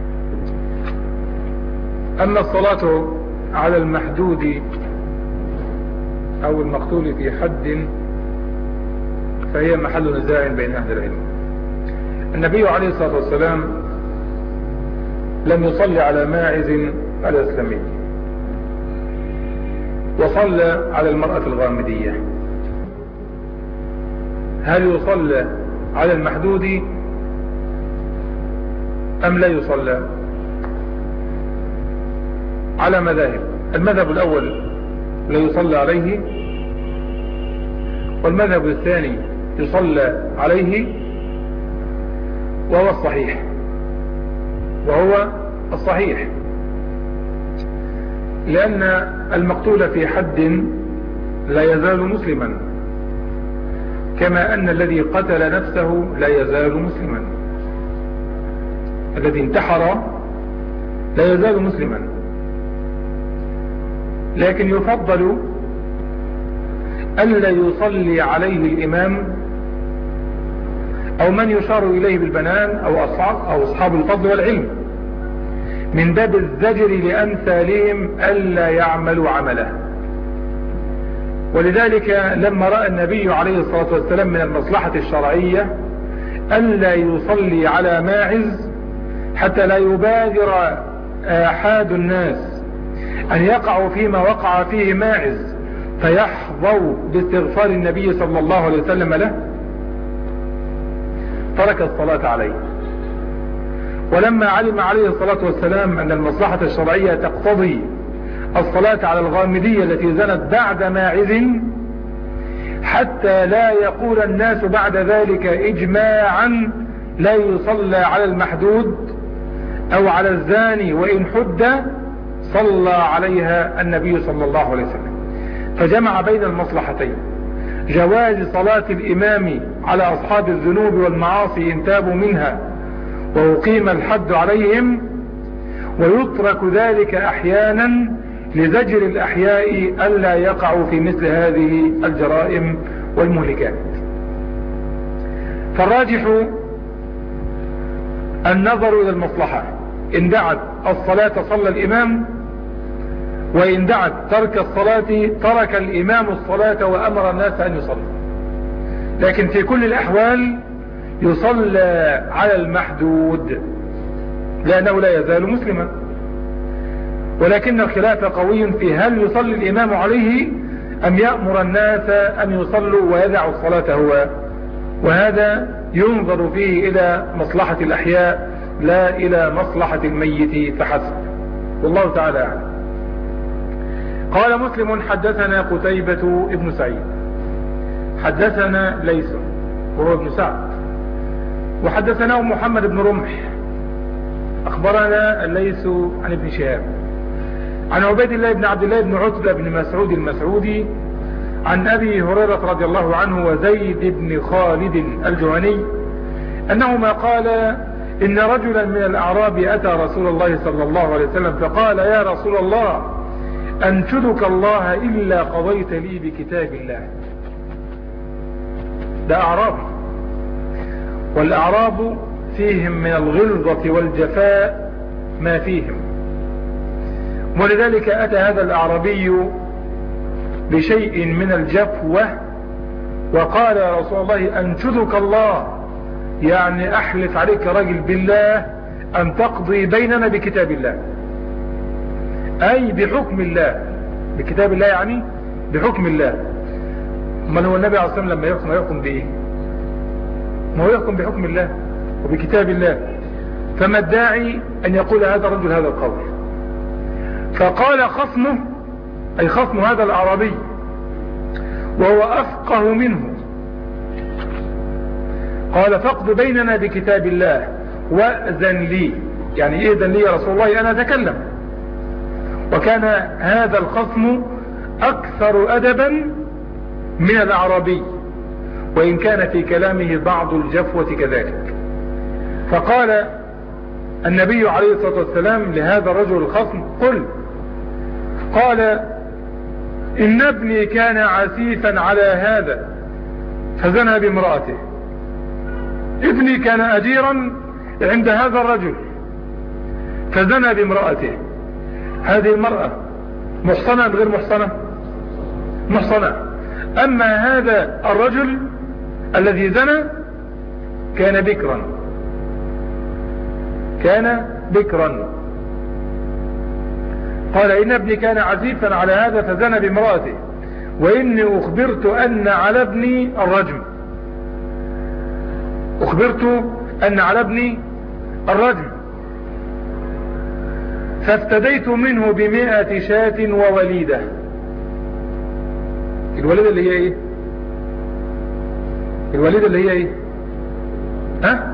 أما الصلاة على المحدود أو المقتول في حد فهي محل نزاع بين أهل العلم. النبي عليه الصلاة والسلام لم يصلي على ماعز الأسلمي، وصلى على المرأة الغامدية. هل يصلى على المحدود أم لا يصلى؟ على مذاهب. المذهب الأول لا يصلى عليه، والمذهب الثاني يصلى عليه، وهو الصحيح لأن المقتول في حد لا يزال مسلما، كما أن الذي قتل نفسه لا يزال مسلما. الذي انتحر لا يزال مسلما، لكن يفضل ألا يصلي عليه الإمام أو من يشار إليه بالبنان أو أصحاب الفضل والعلم، من باب الزجر لأمثالهم ألا يعملوا عمله. ولذلك لما رأى النبي عليه الصلاة والسلام من المصلحة الشرعية ألا يصلي على ماعز حتى لا يبادر آحاد الناس أن يقعوا فيما وقع فيه ماعز فيحظوا باستغفار النبي صلى الله عليه وسلم له، ترك الصلاة عليه. ولما علم عليه الصلاة والسلام أن المصلحة الشرعية تقتضي الصلاة على الغامدية التي زنت بعد ماعز حتى لا يقول الناس بعد ذلك إجماعا لا يصلى على المحدود أو على الزاني وإن حد، صلى عليها النبي صلى الله عليه وسلم. فجمع بين المصلحتين: جواز صلاة الإمام على أصحاب الذنوب والمعاصي إن تابوا منها وأقيم الحد عليهم، ويترك ذلك أحيانا لزجر الأحياء ألا يقعوا في مثل هذه الجرائم والمهلكات. فالراجح النظر إلى المصلحة، إن دعت الصلاة صلى الإمام، وإن دعت ترك الصلاة ترك الإمام الصلاة وأمر الناس أن يصلوا. لكن في كل الأحوال يصلى على المحدود لأنه لا يزال مسلما، ولكن الخلاف قوي في هل يصلي الإمام عليه أم يأمر الناس أن يصلوا ويدعوا الصلاة هو، وهذا ينظر فيه إلى مصلحة الأحياء لا إلى مصلحة الميت فحسب، والله تعالى أعلم. قال مسلم: حدثنا قتيبة ابن سعيد حدثنا ليث وهو ابن سعد، وحدثناه محمد بن رمح أخبرنا الليث عن ابن شهاب عن عبيد الله بن عبد الله بن عتبة بن مسعود المسعودي عن أبي هريرة رضي الله عنه وزيد بن خالد الجهني أنهما قال: إن رجلا من الأعراب أتى رسول الله صلى الله عليه وسلم فقال: يا رسول الله، أنشدك الله إلا قضيت لي بكتاب الله. ده أعراب، والأعراب فيهم من الغلظة والجفاء ما فيهم، ولذلك أتى هذا الأعرابي بشيء من الجفوة وقال: يا رسول الله، أنشدك الله، يعني أحلف عليك رجل بالله أن تقضي بيننا بكتاب الله، أي بحكم الله. بكتاب الله يعني بحكم الله. من هو النبي عليه الصلاة والسلام لما يحكم بإيه؟ ما هو يحكم بحكم الله وبكتاب الله. فما الداعي أن يقول هذا الرجل هذا القول؟ فقال خصمه، أي خصم هذا الأعرابي وهو أفقه منه، قال فاقض بيننا بكتاب الله وأذن لي. يعني إيه إذن لي يا رسول الله أنا أتكلم؟ وكان هذا الخصم أكثر أدبا من الأعرابي، وإن كان في كلامه بعض الجفوة كذلك. فقال النبي عليه الصلاة والسلام لهذا الرجل الخصم قل. قال إن ابني كان عسيفا على هذا فزنى بامرأته. ابني كان أجيرا عند هذا الرجل فزنى بامرأته. هذه المرأة محصنة غير محصنة؟ محصنة. أما هذا الرجل الذي زنى كان بكرا، كان بكرا. قال إن ابني كان عزيفا على هذا فزنى بامرأته، وإني أخبرت أن على ابني الرجم. أخبرت أن على ابني الرجم، فافتديت منه ب100 شاة ووليدة. الوليدة اللي هي ايه؟ الوليدة اللي هي ايه؟ ها؟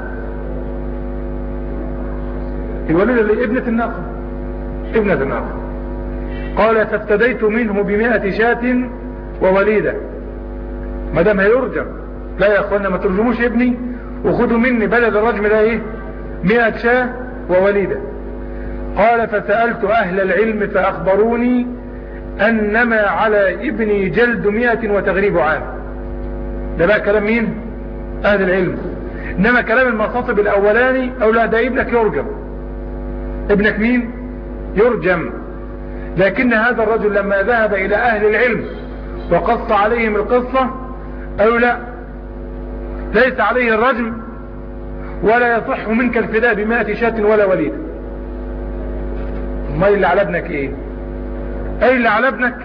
الوليدة اللي هي ابنة الناقة، ابنة الناقة. قال فافتديت منه ب100 شاة ووليدة. ما دام هيرجم، لا يا اخوانا ما ترجموش ابني وخدوا مني بلد الرجم ده ايه؟ 100 شاة ووليدة. قال فسألت أهل العلم فأخبروني أنما على ابني جلد 100 وتغريب عام. ده بقى كلام مين؟ أهل العلم. إنما كلام المصاطب الأولاني أو لا، ده ابنك يرجم. ابنك مين؟ يرجم. لكن هذا الرجل لما ذهب إلى أهل العلم وقص عليهم القصة أو لا، ليس عليه الرجم ولا يصح منك الفداء ب100 شاة ولا وليد. ما اللي على ابنك ايه؟ اي اللي على ابنك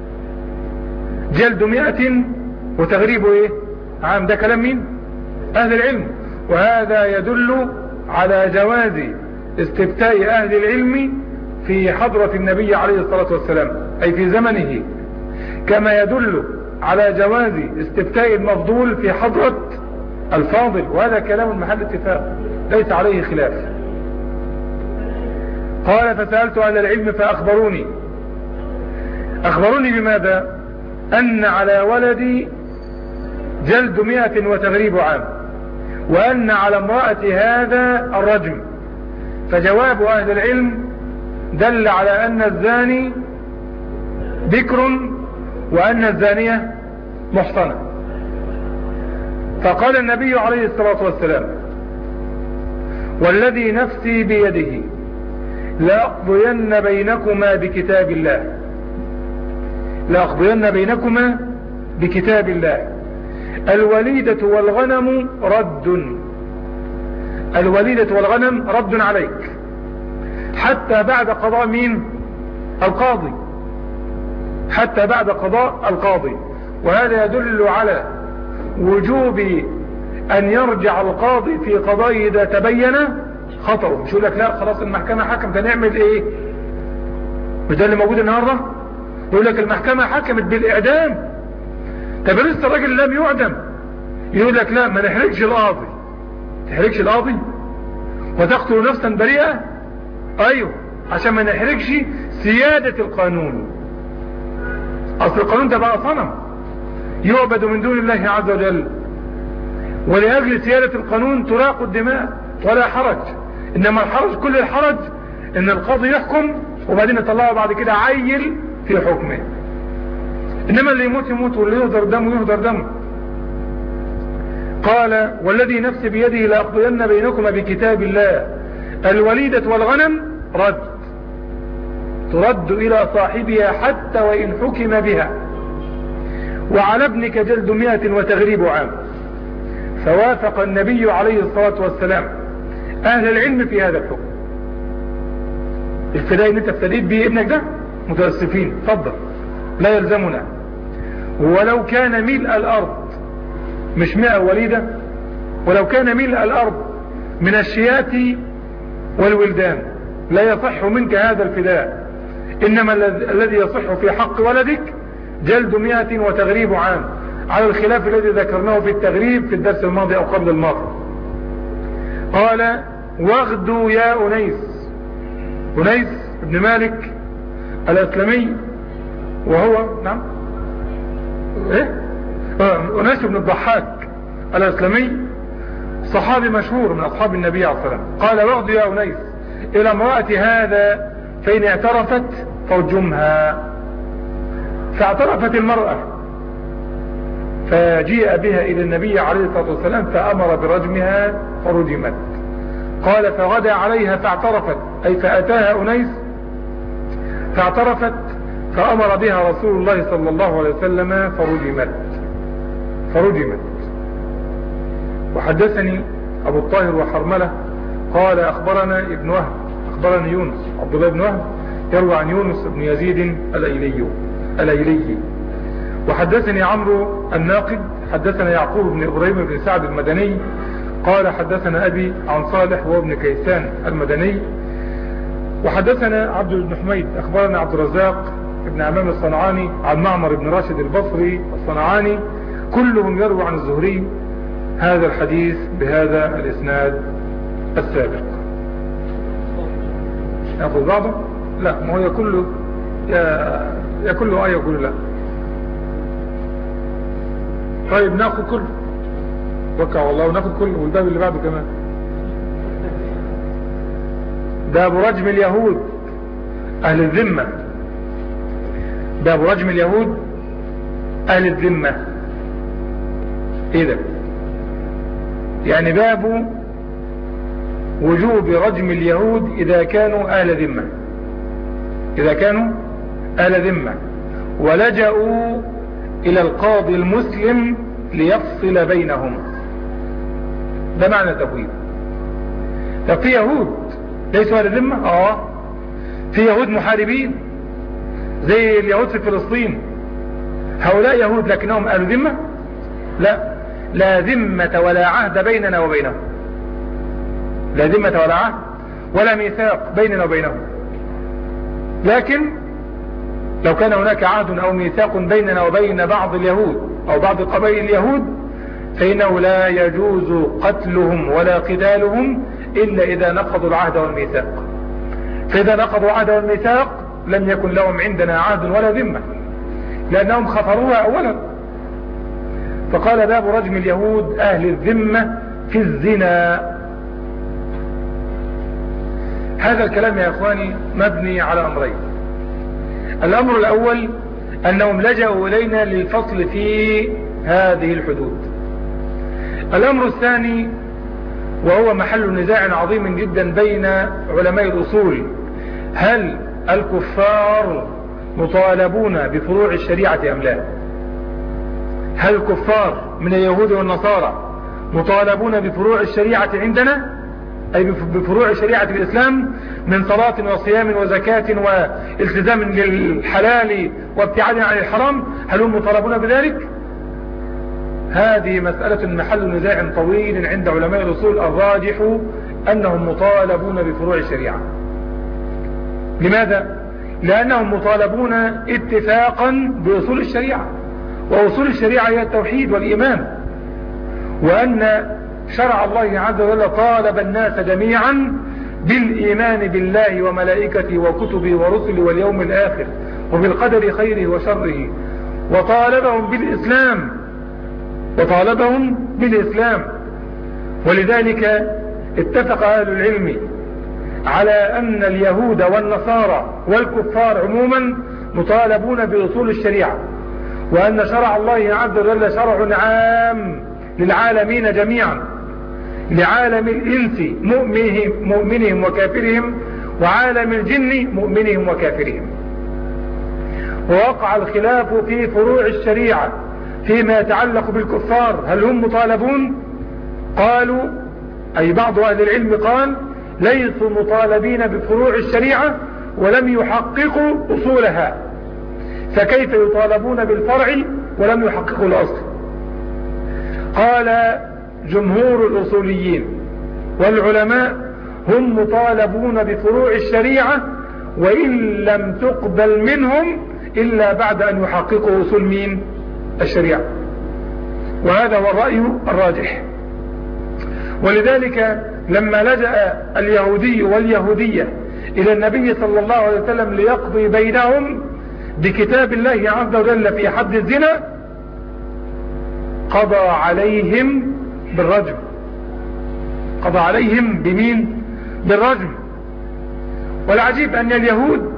جلد 100 وتغريبه ايه؟ عام. ده كلام مين؟ اهل العلم. وهذا يدل على جواز استفتاء اهل العلم في حضرة النبي عليه الصلاة والسلام، اي في زمنه، كما يدل على جواز استفتاء المفضول في حضرة الفاضل. وهذا كلام محل اتفاق ليس عليه خلاف. قال فسألت أهل العلم فأخبروني. أخبروني بماذا؟ أن على ولدي جلد 100 وتغريب عام، وأن على امرأة هذا الرجم. فجواب أهل العلم دل على أن الزاني بكر وأن الزانية محصنة. فقال النبي عليه الصلاة والسلام والذي نفسي بيده لأقضين بينكما بكتاب الله، لأقضين بينكما بكتاب الله. الوليدة والغنم رد، الوليدة والغنم رد عليك حتى بعد قضاء مين؟ القاضي، حتى بعد قضاء القاضي. وهذا يدل على وجوب أن يرجع القاضي في قضاء إذا تبين خطره. مش يقول لك لا خلاص المحكمة حكمت هنعمل ايه؟ مش ده اللي موجود النهارده؟ يقول لك المحكمة حكمت بالإعدام. طب لسه الراجل لم يعدم، يقول لك لا ما نحرجش القاضي. تحرجش القاضي وتقتل نفسا بريئة؟ ايوه، عشان ما نحرجش سيادة القانون. اصل القانون ده بقى صنم يعبد من دون الله عز وجل، ولأجل سيادة القانون تراق الدماء ولا حرج. انما الحرج، كل الحرج ان القاضي يحكم وبعدين يطلعه بعد كده عيل في حكمه. انما اللي يموت يموت واللي يهدر دمه يهدر دمه. قال والذي نفسي بيده لأقضين بينكما بكتاب الله. الوليدة والغنم رد، ترد إلى صاحبها حتى وإن حكم بها. وعلى ابنك جلد 100 وتغريب عام. فوافق النبي عليه الصلاة والسلام أهل العلم في هذا الحكم. الفداء اللي انت افتديت به ابنك ده متأسفين، فضل لا يلزمنا. ولو كان ملء الأرض، مش 100 وليدة، ولو كان ملء الأرض من الشيات والولدان لا يصح منك هذا الفداء. إنما الذي يصح في حق ولدك جلد 100 وتغريب عام، على الخلاف الذي ذكرناه في التغريب في الدرس الماضي أو قبل الماضي. قال واغدوا يا أنيس. أنيس بن مالك الأسلمي، وهو نعم أنيس بن الضحاك الأسلمي، صحابي مشهور من أصحاب النبي عليه الصلاة والسلام. قال واغدوا يا أنيس إلى امرأة هذا فإن اعترفت فارجمها. فاعترفت المرأة فجيء بها إلى النبي عليه الصلاة والسلام فأمر برجمها فرجمت. قال فغدا عليها فاعترفت، أي فأتاها أنيس فاعترفت فأمر بها رسول الله صلى الله عليه وسلم فرجمت. وحدثني أبو الطاهر وحرملة قال أخبرنا ابن وهب أخبرني يونس عبد الله بن وهب يروى عن يونس بن يزيد الأيلي. وحدثني عمرو الناقد حدثنا يعقوب بن إبراهيم بن سعد المدني قال حدثنا أبي عن صالح وابن كيسان المدني. وحدثنا عبد بن حميد أخبرنا عبد الرزاق بن عمام الصنعاني عن معمر بن راشد البصري الصنعاني، كلهم يروى عن الزهري هذا الحديث بهذا الإسناد السابق. يأخذ بعضه؟ لا، ما هو يكله يكله يقول لا. طيب ناخذ كله، وكع والله وناخذ كله، والباب اللي بعده كمان. باب رجم اليهود أهل الذمة. باب رجم اليهود أهل الذمة. إيه ده؟ يعني باب وجوب رجم اليهود إذا كانوا أهل ذمة، إذا كانوا أهل ذمة ولجأوا إلى القاضي المسلم ليفصل بينهم. ده معنى التبويب. طب في يهود ليسوا أهل ذمة؟ في يهود محاربين زي اليهود في فلسطين، هؤلاء يهود لكنهم أهل ذمة؟ لا ذمة ولا عهد بيننا وبينهم، لا ذمة ولا عهد ولا ميثاق بيننا وبينهم. لكن لو كان هناك عهد أو ميثاق بيننا وبين بعض اليهود أو بعض قبائل اليهود فإنه لا يجوز قتلهم ولا قتالهم إلا إذا نقضوا العهد والميثاق. فإذا نقضوا العهد والميثاق لم يكن لهم عندنا عهد ولا ذمة، لأنهم خفروها أولا. فقال باب رجم اليهود أهل الذمة في الزنا. هذا الكلام يا إخواني مبني على أمرين. الأمر الأول أنهم لجأوا إلينا للفصل في هذه الحدود. الأمر الثاني وهو محل نزاع عظيم جدا بين علماء الأصول، هل الكفار مطالبون بفروع الشريعة أم لا؟ هل الكفار من اليهود والنصارى مطالبون بفروع الشريعة عندنا، أي بفروع شريعة الإسلام من صلاة وصيام وزكاة والتزام للحلال وابتعاد عن الحرام؟ هل هم مطالبون بذلك؟ هذه مسألة محل نزاع طويل عند علماء الأصول. الراجح أنهم مطالبون بفروع الشريعة. لماذا؟ لأنهم مطالبون اتفاقا بأصول الشريعة، وأصول الشريعة هي التوحيد والإيمان، وأن شرع الله عز وجل طالب الناس جميعا بالإيمان بالله وملائكته وكتبه ورسله واليوم الآخر وبالقدر خيره وشره، وطالبهم بالإسلام. ولذلك اتفق أهل العلم على أن اليهود والنصارى والكفار عموما مطالبون بأصول الشريعة، وأن شرع الله عز وجل شرع عام للعالمين جميعا، لعالم الإنس مؤمنهم وكافرهم، وعالم الجن مؤمنهم وكافرهم. ووقع الخلاف في فروع الشريعة فيما يتعلق بالكفار، هل هم مطالبون؟ قالوا، أي بعض أهل العلم قال ليسوا مطالبين بفروع الشريعة ولم يحققوا أصولها، فكيف يطالبون بالفرع ولم يحققوا الأصل؟ قال جمهور الأصوليين والعلماء هم مطالبون بفروع الشريعة وإن لم تقبل منهم إلا بعد أن يحققوا أصول مين؟ الشريعة. وهذا هو الرأي الراجح. ولذلك لما لجأ اليهودي واليهودية إلى النبي صلى الله عليه وسلم ليقضي بينهم بكتاب الله عز وجل في حد الزنا، قضى عليهم بالرجم. قضى عليهم بمين؟ بالرجم. والعجيب أن اليهود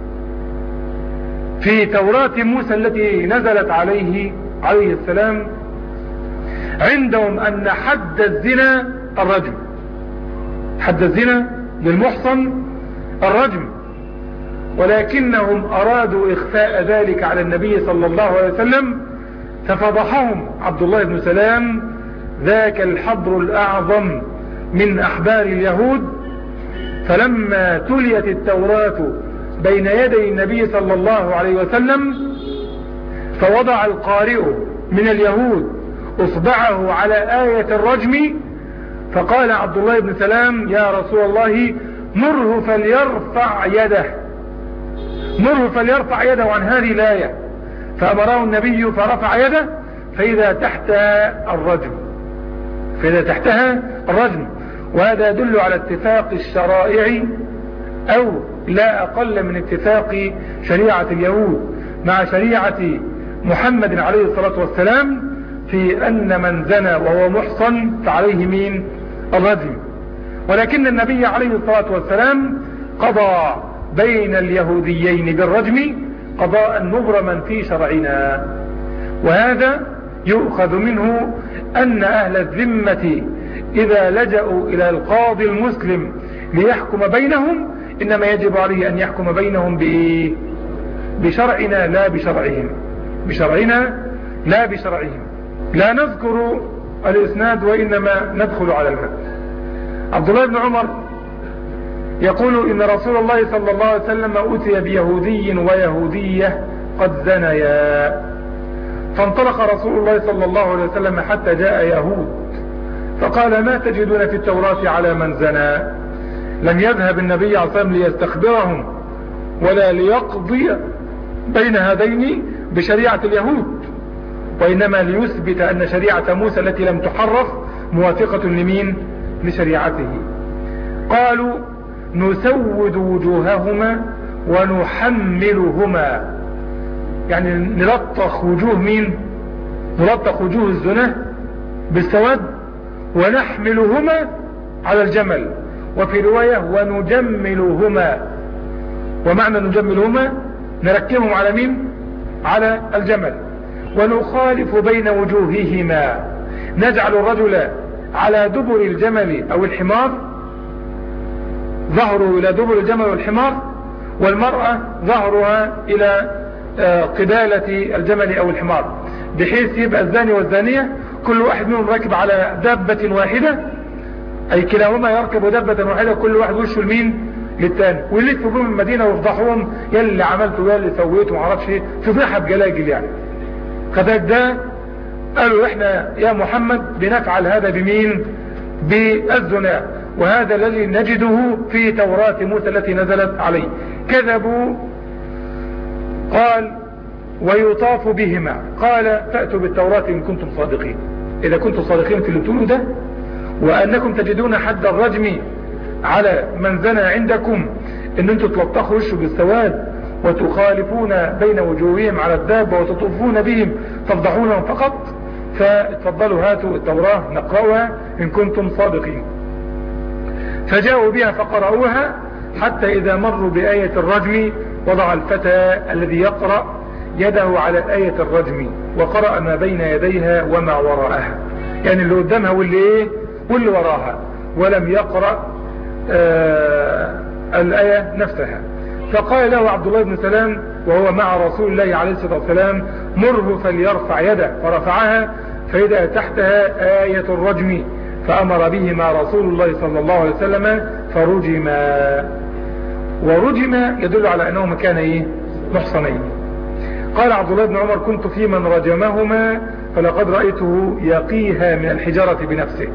في توراة موسى التي نزلت عليه السلام عندهم أن حد الزنا الرجم، حد الزنا للمحصن الرجم، ولكنهم أرادوا إخفاء ذلك على النبي صلى الله عليه وسلم، ففضحهم عبد الله بن سلام ذاك الحبر الأعظم من أحبار اليهود. فلما تليت التوراة بين يدي النبي صلى الله عليه وسلم، فوضع القارئ من اليهود اصبعه على آية الرجم، فقال عبد الله بن سلام: يا رسول الله مره فليرفع يده، مره فليرفع يده عن هذه الآية. فأمره النبي فرفع يده، فإذا تحتها الرجم، فإذا تحتها الرجم. وهذا يدل على اتفاق الشرائع، أو لا أقل من اتفاق شريعة اليهود مع شريعة محمد عليه الصلاة والسلام في أن من زنى وهو محصن فعليه مين؟ الرجم. ولكن النبي عليه الصلاة والسلام قضى بين اليهوديين بالرجم قضاء مبرما في شرعنا. وهذا يؤخذ منه أن أهل الذمة إذا لجأوا إلى القاضي المسلم ليحكم بينهم إنما يجب عليه أن يحكم بينهم بشرعنا لا بشرعهم، بشرعنا لا بشرعهم. لا نذكر الإسناد وإنما ندخل على المتن. عبد الله بن عمر يقول إن رسول الله صلى الله عليه وسلم أتي بيهودي ويهودية قد زنيا، فانطلق رسول الله صلى الله عليه وسلم حتى جاء يهود فقال: ما تجدون في التوراة على من زنى؟ لم يذهب النبي عليه الصلاة والسلام ليستخبرهم ولا ليقضي بين هذين بشريعة اليهود، وإنما ليثبت أن شريعة موسى التي لم تحرف موافقة لمين؟ لشريعته. قالوا: نسود وجوههما ونحملهما، يعني نلطخ وجوه مين؟ نلطخ وجوه الزنا بالسواد، ونحملهما على الجمل. وفي رواية ونجملهما، ومعنى نجملهما نركبهم على مين؟ على الجمل. ونخالف بين وجوههما، نجعل الرجل على دبر الجمل أو الحمار، ظهره إلى دبر الجمل والحمار، والمرأة ظهرها إلى قبالة الجمل أو الحمار، بحيث يبقى الزاني والزانية كل واحد منهم راكب على دابة واحدة، أي كلاهما يركب دابة واحدة، كل واحد وشه لمين؟ للتاني، ويلفوا بهم المدينة ويفضحوهم: يا اللي عملته يا اللي سويته معرفش ايه، فضيحة بجلاجل يعني. كذلك ده قالوا: احنا يا محمد بنفعل هذا بمين؟ بالزنا. وهذا الذي نجده في توراة موسى التي نزلت عليه. كذبوا. قال: ويطاف بهما. قال: فأتوا بالتوراة إن كنتم صادقين، إذا كنتم صادقين في اللي بتقولوا ده، وأنكم تجدون حد الرجم على من زنى عندكم ان انتم تلطخوا وشه بالسواد وتخالفون بين وجوههم على الدابة وتطوفون بهم تفضحونهم فقط، فتفضلوا هاتوا التوراة نقرأها إن كنتم صادقين. فجاءوا بها فقرأوها حتى إذا مروا بآية الرجم وضع الفتى الذي يقرأ يده على آية الرجم وقرأ ما بين يديها وما وراءها، يعني اللي قدامها واللي وراها، ولم يقرأ الآية نفسها. فقال له عبد الله بن سلام وهو مع رسول الله عليه الصلاة والسلام: مره فليرفع يده، فرفعها فإذا تحتها آية الرجم، فأمر بهما رسول الله صلى الله عليه وسلم فرجما. ورجم يدل على أنهما كان محصنين. قال عبد الله بن عمر: كنت في من رجمهما فلقد رأيته يقيها من الحجارة بنفسه.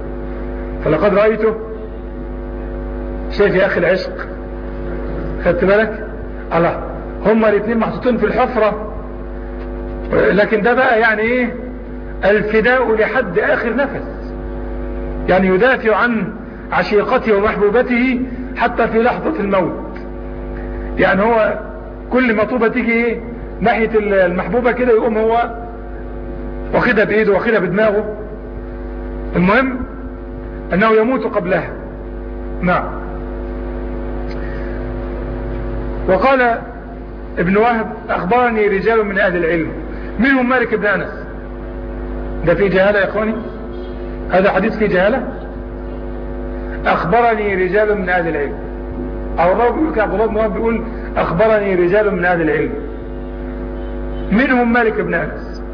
فلقد رأيته، شايف يا أخي العشق؟ خدت بالك؟ الله، هما الاثنين محطوطين في الحفرة، لكن ده بقى يعني ايه؟ الفداء لحد اخر نفس، يعني يدافع عن عشيقته ومحبوبته حتى في لحظة الموت. يعني هو كل ما طوبة تيجي ايه ناحية المحبوبة كده يقوم هو واخدها بايده واخدها بدماغه، المهم انه يموت قبلها. نعم. وقال ابن وهب اخبرني رجال من اهل العلم منهم مالك بن انس. ده في جهالة يا اخواني؟ هذا حديث في جهالة. اخبرني رجال من اهل العلم، او الراوي بيقول عبد الله بن وهب بيقول اخبرني رجال من اهل العلم منهم مالك بن انس،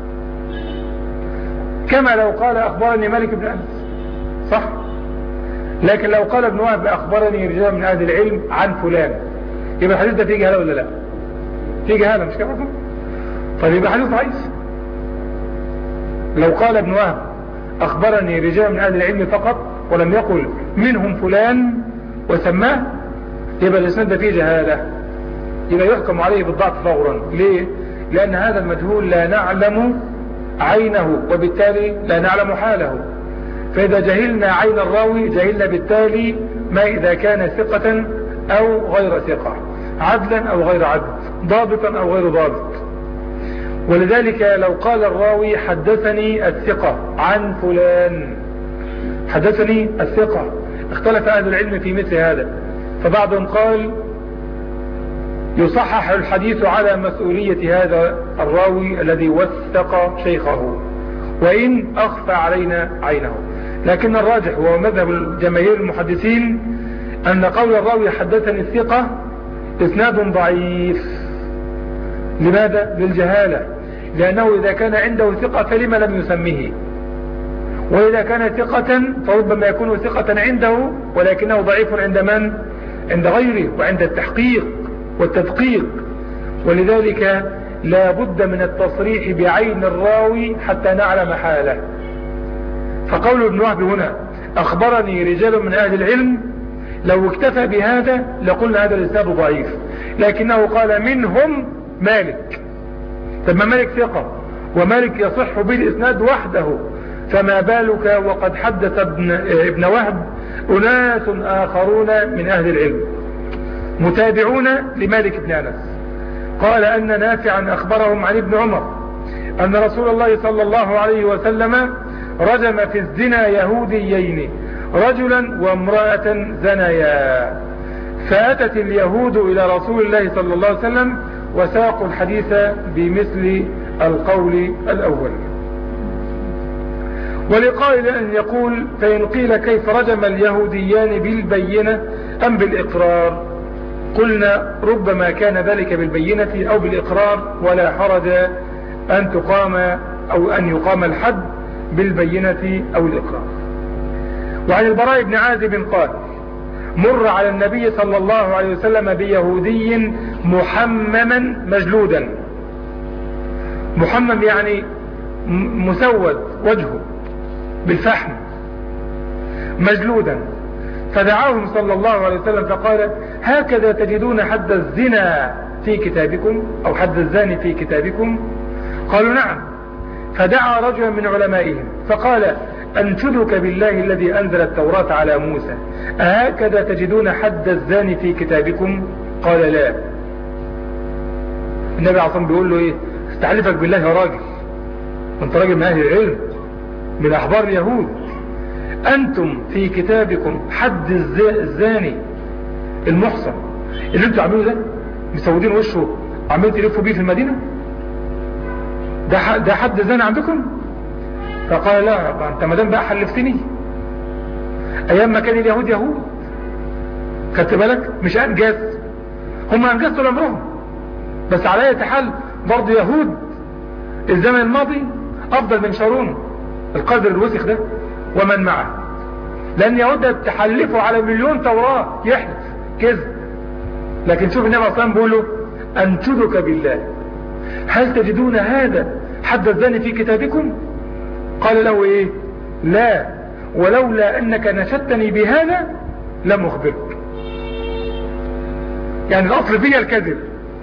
كما لو قال اخبرني مالك بن انس، صح؟ لكن لو قال ابن وهب اخبرني رجال من اهل العلم عن فلان، يبقى الحديث ده فيه جهالة ولا لا؟ فيه جهالة مش كده؟ طيب يبقى حديث ضعيف. لو قال ابن وهب اخبرني رجال من اهل العلم فقط ولم يقل منهم فلان وسماه، يبقى الاسناد ده فيه جهالة، يبقى يحكم عليه بالضعف فورا. ليه؟ لان هذا المجهول لا نعلم عينه، وبالتالي لا نعلم حاله. فاذا جهلنا عين الراوي جهلنا بالتالي ما اذا كان ثقة او غير ثقة، عدلا او غير عدل، ضابطا او غير ضابط. ولذلك لو قال الراوي حدثني الثقة عن فلان، حدثني الثقة، اختلف اهل العلم في مثل هذا، فبعضهم قال يصحح الحديث على مسؤولية هذا الراوي الذي وثق شيخه وإن أخفى علينا عينه. لكن الراجح وهو مذهب جماهير المحدثين أن قول الراوي حدثني الثقة إسناد ضعيف. لماذا؟ للجهالة، لأنه إذا كان عنده ثقة فلما لم يسميه، وإذا كان ثقة فربما يكون ثقة عنده ولكنه ضعيف عند من؟ عند غيره، وعند التحقيق والتدقيق. ولذلك لا بد من التصريح بعين الراوي حتى نعلم حاله. فقول ابن وهب هنا أخبرني رجال من أهل العلم، لو اكتفى بهذا لقلنا هذا الإسناد ضعيف، لكنه قال منهم مالك. طب ما مالك ثقة، ومالك يصح بالإسناد وحده، فما بالك وقد حدث ابن وهب أناس آخرون من أهل العلم متابعون لمالك بن أنس. قال أن نافعا أخبرهم عن ابن عمر أن رسول الله صلى الله عليه وسلم رجم في الزنا يهوديين، رجلا وامرأة زنيا، فأتت اليهود إلى رسول الله صلى الله عليه وسلم وساقوا الحديث بمثل القول الأول. ولقائل أن يقول فإن قيل كيف رجم اليهوديان بالبينة أم بالإقرار؟ قلنا ربما كان ذلك بالبينة أو بالإقرار، ولا حرج أن تقام أو أن يقام الحد بالبينة أو الإقرار. وعن البراء بن عازب قال مر على النبي صلى الله عليه وسلم بيهودي محمما مجلودا. محمم يعني مسود وجهه بالفحم، مجلودا، فدعاهم صلى الله عليه وسلم فقال هكذا تجدون حد الزنا في كتابكم أو حد الزاني في كتابكم؟ قالوا نعم. فدعا رجلا من علمائهم فقال أنشدك بالله الذي أنزل التوراة على موسى، أهكذا تجدون حد الزاني في كتابكم؟ قال لا. النبي عصام بيقول له ايه؟ استحلفك بالله يا راجل، انت راجل من اهل العلم من احبار اليهود، انتم في كتابكم حد الزاني المحصن اللي انتوا عاملينه ده، مسودين وشه عمالين تلفوا بيه في المدينة، ده حد الزاني عندكم؟ فقال لا، انت مدام بقى حلفتني، ايام ما كان اليهود يهود خدت بالك، مش انجاز، هم انجاز طول عمرهم، بس على اي حال برضه يهود الزمن الماضي افضل من شارون القادر الوسخ ده ومن معه، لان يهود تحلفوا على مليون توراة يحلف كذب. لكن شوف النبي صلى الله عليه وسلم بيقول له انشدك بالله هل تجدون هذا حد الزاني في كتابكم؟ قال له ايه؟ لا، ولولا انك نشدتني بهذا لم اخبرك. يعني الاصل فيها الكذب،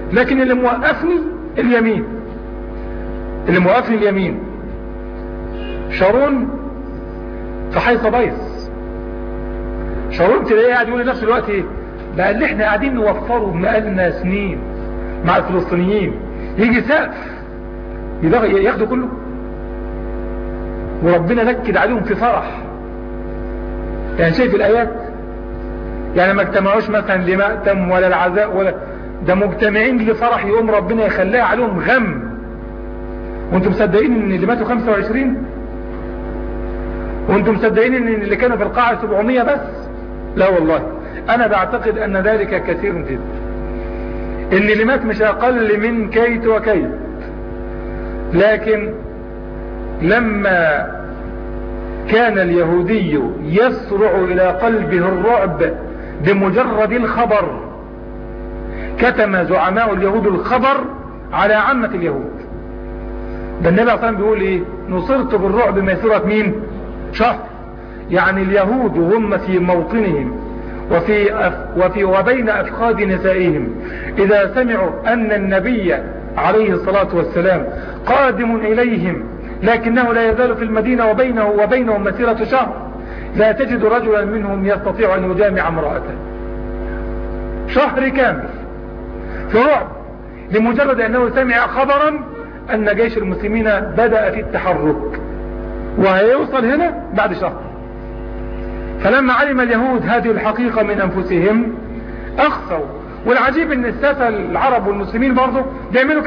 لكن اللي موقفني اليمين، اللي موقفني اليمين. شارون في حي صبيس، شارون تلاقيه قاعد يقول لنفسه الوقت ايه بقى اللي احنا قاعدين نوفره بقالنا سنين مع الفلسطينيين، يجي سقف ياخدوا كله، وربنا نكد عليهم في فرح. يعني شايف الآيات، يعني ما اجتمعوش مثلا لمأتم ولا العزاء ولا ده، مجتمعين لفرح يقوم ربنا يخليها عليهم غم. وانتم مصدقين ان اللي ماتوا 25؟ وانتم مصدقين ان اللي كانوا في القاعة 700 بس؟ لا والله، انا بعتقد ان ذلك كثير جدا، ان اللي مات مش اقل من كيت وكيت. لكن لما كان اليهودي يسرع الى قلبه الرعب بمجرد الخبر، كتم زعماء اليهود الخبر على عامة اليهود. ده النبي صلى الله عليه وسلم بيقول ايه؟ نصرت بالرعب مسيرة مين؟ شهر. يعني اليهود وهم في موطنهم وبين أفخاذ نسائهم إذا سمعوا أن النبي عليه الصلاة والسلام قادم إليهم لكنه لا يزال في المدينة وبينهم مسيرة شهر، لا تجد رجلا منهم يستطيع أن يجامع امرأته. شهر كامل في رعب لمجرد أنه سمع خبرا أن جيش المسلمين بدأ في التحرك وهيوصل هنا بعد شهر. فلما علم اليهود هذه الحقيقة من أنفسهم أخفوا. والعجيب أن الساسة العرب والمسلمين برضو بيعملوا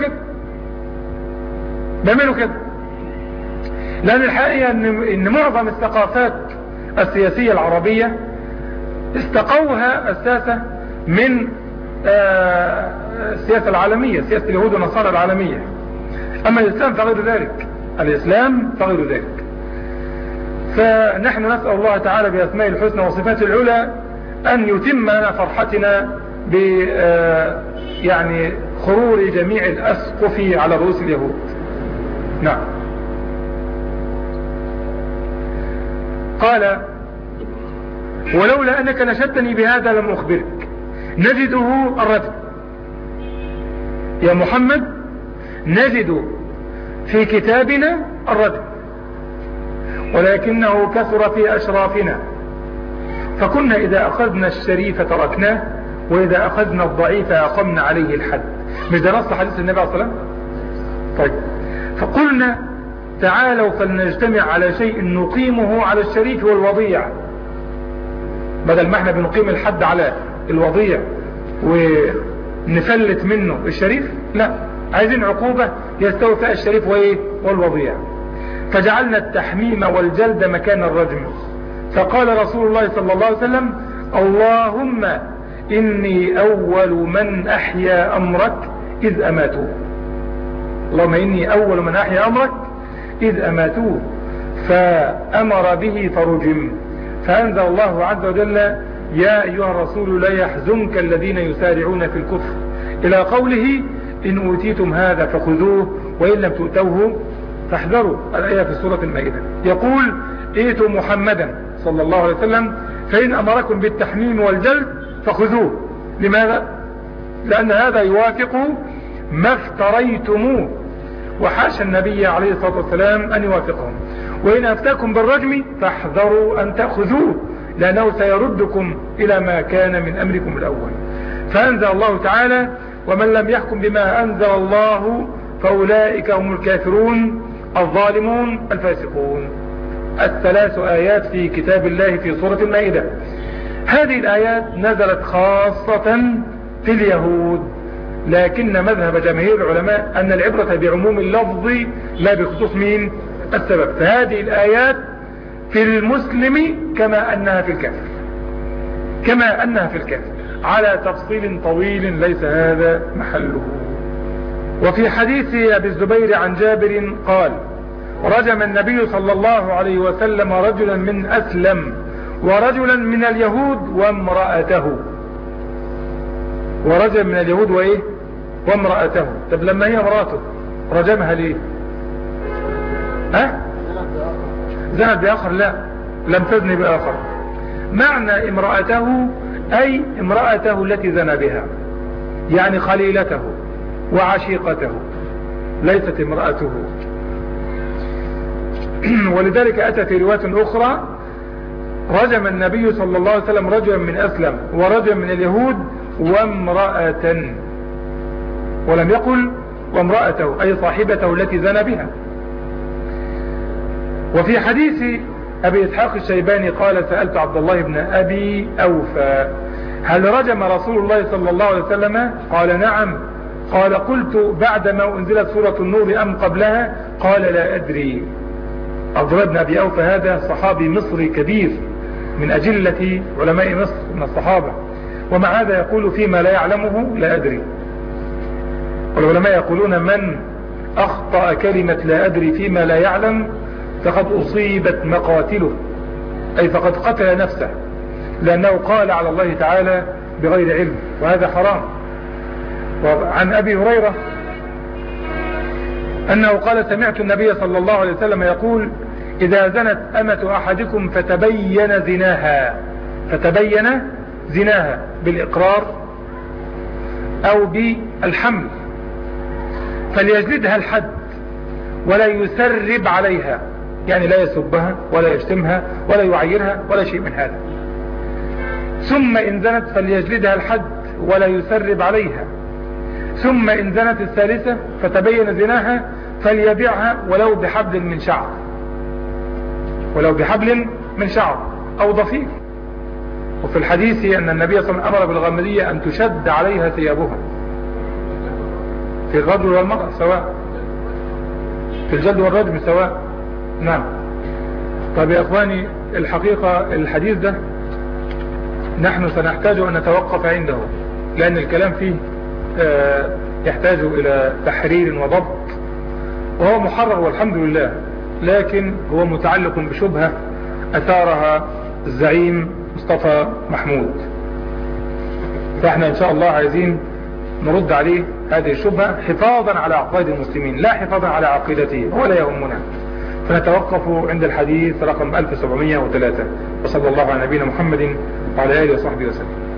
كده، لأن الحقيقة أن معظم الثقافات السياسية العربية استقوها الساسة من السياسة العالمية، سياسة اليهود والنصارى العالمية. أما الإسلام فغير ذلك، الإسلام فغير ذلك. فنحن نسأل الله تعالى بأسماء الحسنى وصفاته العلى أن يتم لنا فرحتنا ب يعني خرور جميع الأسقف على رؤوس اليهود. نعم. قال ولولا أنك نشدتني بهذا لم أخبرك. نجده الرجل يا محمد، نجد في كتابنا الرجل، ولكنه كثر في أشرافنا، فكنا إذا أخذنا الشريف تركناه وإذا أخذنا الضعيف أقمنا عليه الحد. مش ده نص حديث النبي عليه الصلاة والسلام؟ طيب، فقلنا تعالوا فلنجتمع على شيء نقيمه على الشريف والوضيع، بدل ما احنا بنقيم الحد على الوضيع ونفلت منه الشريف، لا، عايزين عقوبة يستوي فيها الشريف والوضيع. فجعلنا التحميم والجلد مكان الرجم. فقال رسول الله صلى الله عليه وسلم اللهم إني أول من أحيا أمرك إذ أماتوه. اللهم إني أول من أحيا أمرك إذ أماتوه فأمر به فرجم. فأنزل الله عز وجل يا أيها الرسول لا يحزنك الذين يسارعون في الكفر إلى قوله إن أوتيتم هذا فخذوه وإن لم تؤتوه فاحذروا. الآية في سورة المائدة. يقول ائتوا محمدا صلى الله عليه وسلم فإن أمركم بالتحميم والجلد فخذوه. لماذا؟ لأن هذا يوافق ما افتريتموه، وحاشا النبي عليه الصلاة والسلام أن يوافقهم. وإن أفتاكم بالرجم فاحذروا أن تأخذوه لأنه سيردكم إلى ما كان من أمركم الأول. فأنزل الله تعالى ومن لم يحكم بما أنزل الله فأولئك هم الكافرون الظالمون الفاسقون. الثلاث آيات في كتاب الله في سورة المائدة. هذه الآيات نزلت خاصة في اليهود، لكن مذهب جماهير العلماء أن العبرة بعموم اللفظ لا بخصوص مين السبب. فهذه الآيات في المسلم كما أنها في الكافر على تفصيل طويل ليس هذا محله. وفي حديث أبي الزبير عن جابر قال رجم النبي صلى الله عليه وسلم رجلا من أسلم ورجلا من اليهود وامرأته. ورجل من اليهود وامرأته. طب لما هي امرأته رجمها ليه؟ زنت بآخر؟ لا، لم تزن بآخر. معنى امرأته أي امرأته التي زنى بها، يعني خليلته وعشيقته ليست امرأته. ولذلك أتى في رواية أخرى رجم النبي صلى الله عليه وسلم رجلا من أسلم ورجلا من اليهود وامرأة، ولم يقل وامرأته أي صاحبته التي زنى بها. وفي حديث أبي إسحاق الشيباني قال سألت عبد الله بن أبي أوفى هل رجم رسول الله صلى الله عليه وسلم؟ قال نعم. قال قلت بعدما أنزلت سورة النور أم قبلها؟ قال لا أدري. عبد الله بن أبي أوفى هذا صحابي مصري كبير من أجلة علماء مصر من الصحابة، ومع هذا يقول فيما لا يعلمه لا أدري. والعلماء يقولون من أخطأ كلمة لا أدري فيما لا يعلم فقد أصيبت مقاتله، أي فقد قتل نفسه، لأنه قال على الله تعالى بغير علم، وهذا حرام. وعن أبي هريرة أنه قال سمعت النبي صلى الله عليه وسلم يقول إذا زنت أمة أحدكم فتبين زناها بالإقرار أو بالحمل فليجلدها الحد ولا يسرب عليها، يعني لا يسبها ولا يشتمها ولا يعيرها ولا شيء من هذا. ثم إن زنت فليجلدها الحد ولا يسرب عليها. ثم إن زنت الثالثة فتبين زناها فليبيعها ولو بحبل من شعر أو ضفير. وفي الحديث أن النبي صلى الله عليه وسلم أمر بالغامدية أن تشد عليها ثيابها في الرجل والمرأة سواء، في الجلد والرجم سواء. نعم. طيب يا إخواني، الحقيقة الحديث ده نحن سنحتاج أن نتوقف عنده، لأن الكلام فيه يحتاج إلى تحرير وضبط، وهو محرر والحمد لله، لكن هو متعلق بشبهة أثارها الزعيم مصطفى محمود، فاحنا إن شاء الله عايزين نرد عليه هذه الشبهة حفاظا على عقائد المسلمين لا حفاظا على عقيدته ولا يهمنا. فنتوقف عند الحديث رقم 1703، وصلى الله على نبينا محمد وعلى آله وصحبه وسلم.